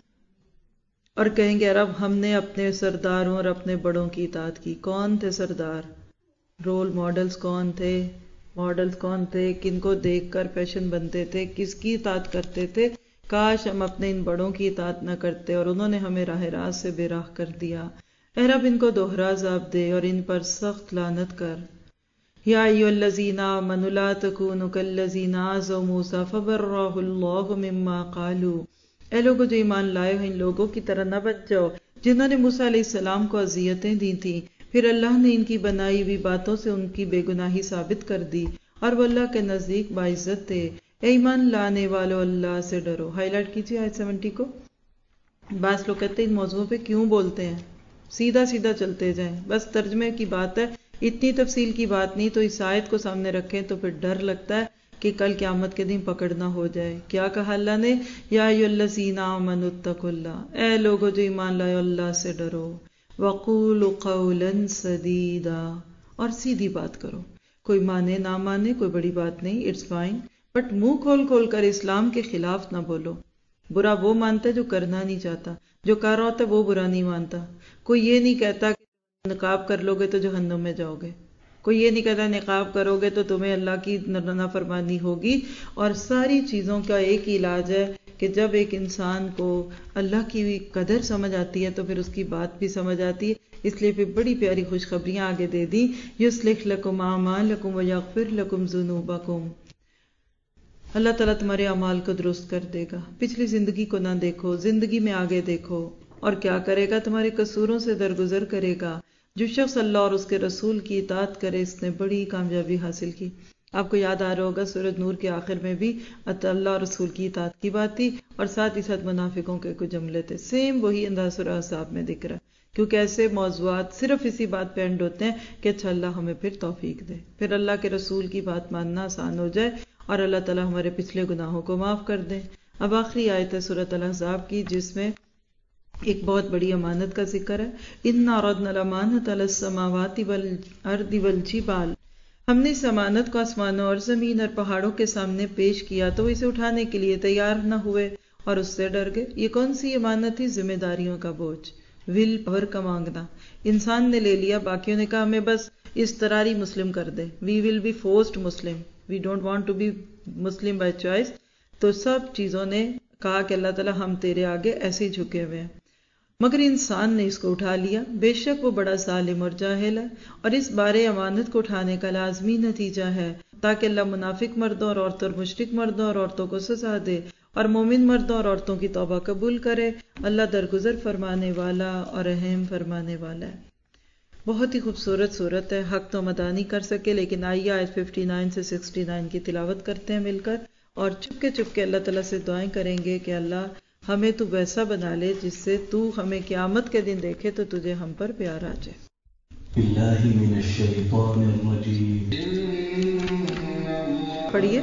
اور کہیں گے رب ہم نے اپنے سرداروں اور اپنے بڑوں کی اطاعت کی. کون تھے سردار؟ رول ماڈلز کون تھے؟ ماڈلز کون تھے؟ کن کو دیکھ کر فیشن بنتے تھے؟ کس کی اطاعت کرتے تھے؟ کاش ہم اپنے ان بڑوں کی اطاعت نہ کرتے اور انہوں نے ہمیں راہ راست سے بے راہ کر دیا. اے رب ان کو دوہرا عذاب دے اور ان پر سخت لعنت کر. یا ایھا الذین آمنوا لا تکونوا کالذین آذوا موسیٰ فبرأہ اللہ مما قالوا. اے لوگوں جو ایمان لائے ہو ان لوگوں کی طرح نہ بن جاؤ جنہوں نے موسیٰ علیہ السلام کو اذیتیں دی تھیں، پھر اللہ نے ان کی بنائی ہوئی باتوں سے ان کی بے گناہی ثابت کر دی اور وہ اللہ کے نزدیک باعزت تھے. اے ایمان لانے والو اللہ سے ڈرو. ہائی لائٹ کیجیے آیت 70 کو. بعض لوگ کہتے ہیں ان موضوعوں پہ کیوں بولتے ہیں، سیدھا سیدھا چلتے جائیں، بس ترجمے کی بات ہے، اتنی تفصیل کی بات نہیں. تو اس آیت کو سامنے رکھیں تو پھر ڈر لگتا ہے کہ کل قیامت کے دن پکڑنا ہو جائے. کیا کہا اللہ نے؟ یا ایھا الذین آمنوا اتقوا اللہ. اے لوگو جو ایمان لائے اللہ سے ڈرو. وقولوا قولا سدیدا، اور سیدھی بات کرو. کوئی مانے نہ مانے کوئی بڑی بات نہیں، اٹس فائن، بٹ منہ کھول کھول کر اسلام کے خلاف نہ بولو. برا وہ مانتا ہے جو کرنا نہیں چاہتا، جو کر رہا ہوتا ہے وہ برا نہیں مانتا. کوئی یہ نہیں کہتا کہ نقاب کر لو گے تو جہنم میں جاؤ گے. کوئی یہ نہیں کہتا نقاب کرو گے تو تمہیں اللہ کی نافرمانی ہوگی. اور ساری چیزوں کا ایک ہی علاج ہے कि जब एक इंसान को अल्लाह की कदर समझ आती है तो फिर उसकी बात भी समझ आती है। इसलिए फिर बड़ी प्यारी खुशखबरियां आगे दे दी, युस्लिह लकुम आमालकुम व यगफिर लकुम ज़ुनूबकुम। अल्लाह ताला तुम्हारे अमाल को दुरुस्त कर देगा। पिछली जिंदगी को ना देखो, जिंदगी में आगे देखो, और क्या करेगा, तुम्हारे कसूरों से दरगुजर करेगा। जो शख्स अल्लाह और उसके रसूल की इताअत करे, इसने बड़ी कामयाबी हासिल की। आपको याद आ रहा होगा सूरह नूर के आखिर में भी अल्लाह और रसूल की इताअत की बात थी, और साथ ही साथ मुनाफिकों के कुछ जुमले थे। सेम वही अंदाज सूरह अहज़ाब में दिख रहा है, क्योंकि ऐसे मौज़ूआत सिर्फ इसी बात पे एंड होते हैं कि अच्छा अल्लाह हमें फिर तौफीक दे, फिर अल्लाह के रसूल की बात मानना आसान हो जाए और अल्लाह ताला हमारे पिछले गुनाहों को माफ कर दे। अब आखिरी आयत है सूरह अल-अहज़ाब की, जिसमें एक बहुत बड़ी अमानत का जिक्र है। इन्ना अरदना अल-अमानत अलस-समावाति वल अर्दि वल जिबाल, हमने इस अमानत को आसमानों और जमीन और पहाड़ों के सामने पेश किया तो इसे उठाने के लिए तैयार न हुए और उससे डर गए। ये कौन सी अमानत थी? जिम्मेदारियों का बोझ, विल पावर का मांगना। इंसान ने ले लिया, बाकियों ने कहा हमें बस इस तरारी मुस्लिम कर दे, we will be forced Muslim, we don't want to be Muslim by choice. तो सब चीजों ने कहा कि अल्लाह ताला हम तेरे आगे ऐसे ही झुके हुए हैं, मगर इंसान ने इसको उठा लिया। बेशक वो बड़ा जालिम और जाहिल है, और इस बारे अमानत को उठाने का लाजमी नतीजा है ताकि अल्लाह मुनाफिक मर्दों और औरतों और मुशरिक मर्दों और औरतों को सजा दे और मोमिन मर्दों और औरतों की तौबा कबूल करे। अल्लाह दरगुजर फरमाने वाला और रहम फरमाने वाला है। बहुत ही खूबसूरत सूरत है। हक तो अदा नहीं कर सके, लेकिन आइए आयत 59 से 69 की तिलावत करते हैं मिलकर, और चुपके चुपके अल्लाह ताला से दुआएं करेंगे कि अल्लाह हमें तू वैसा बना ले जिससे तू हमें क़यामत के दिन देखे तो तुझे हम पर प्यार आ जाए। पढ़िए।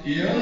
years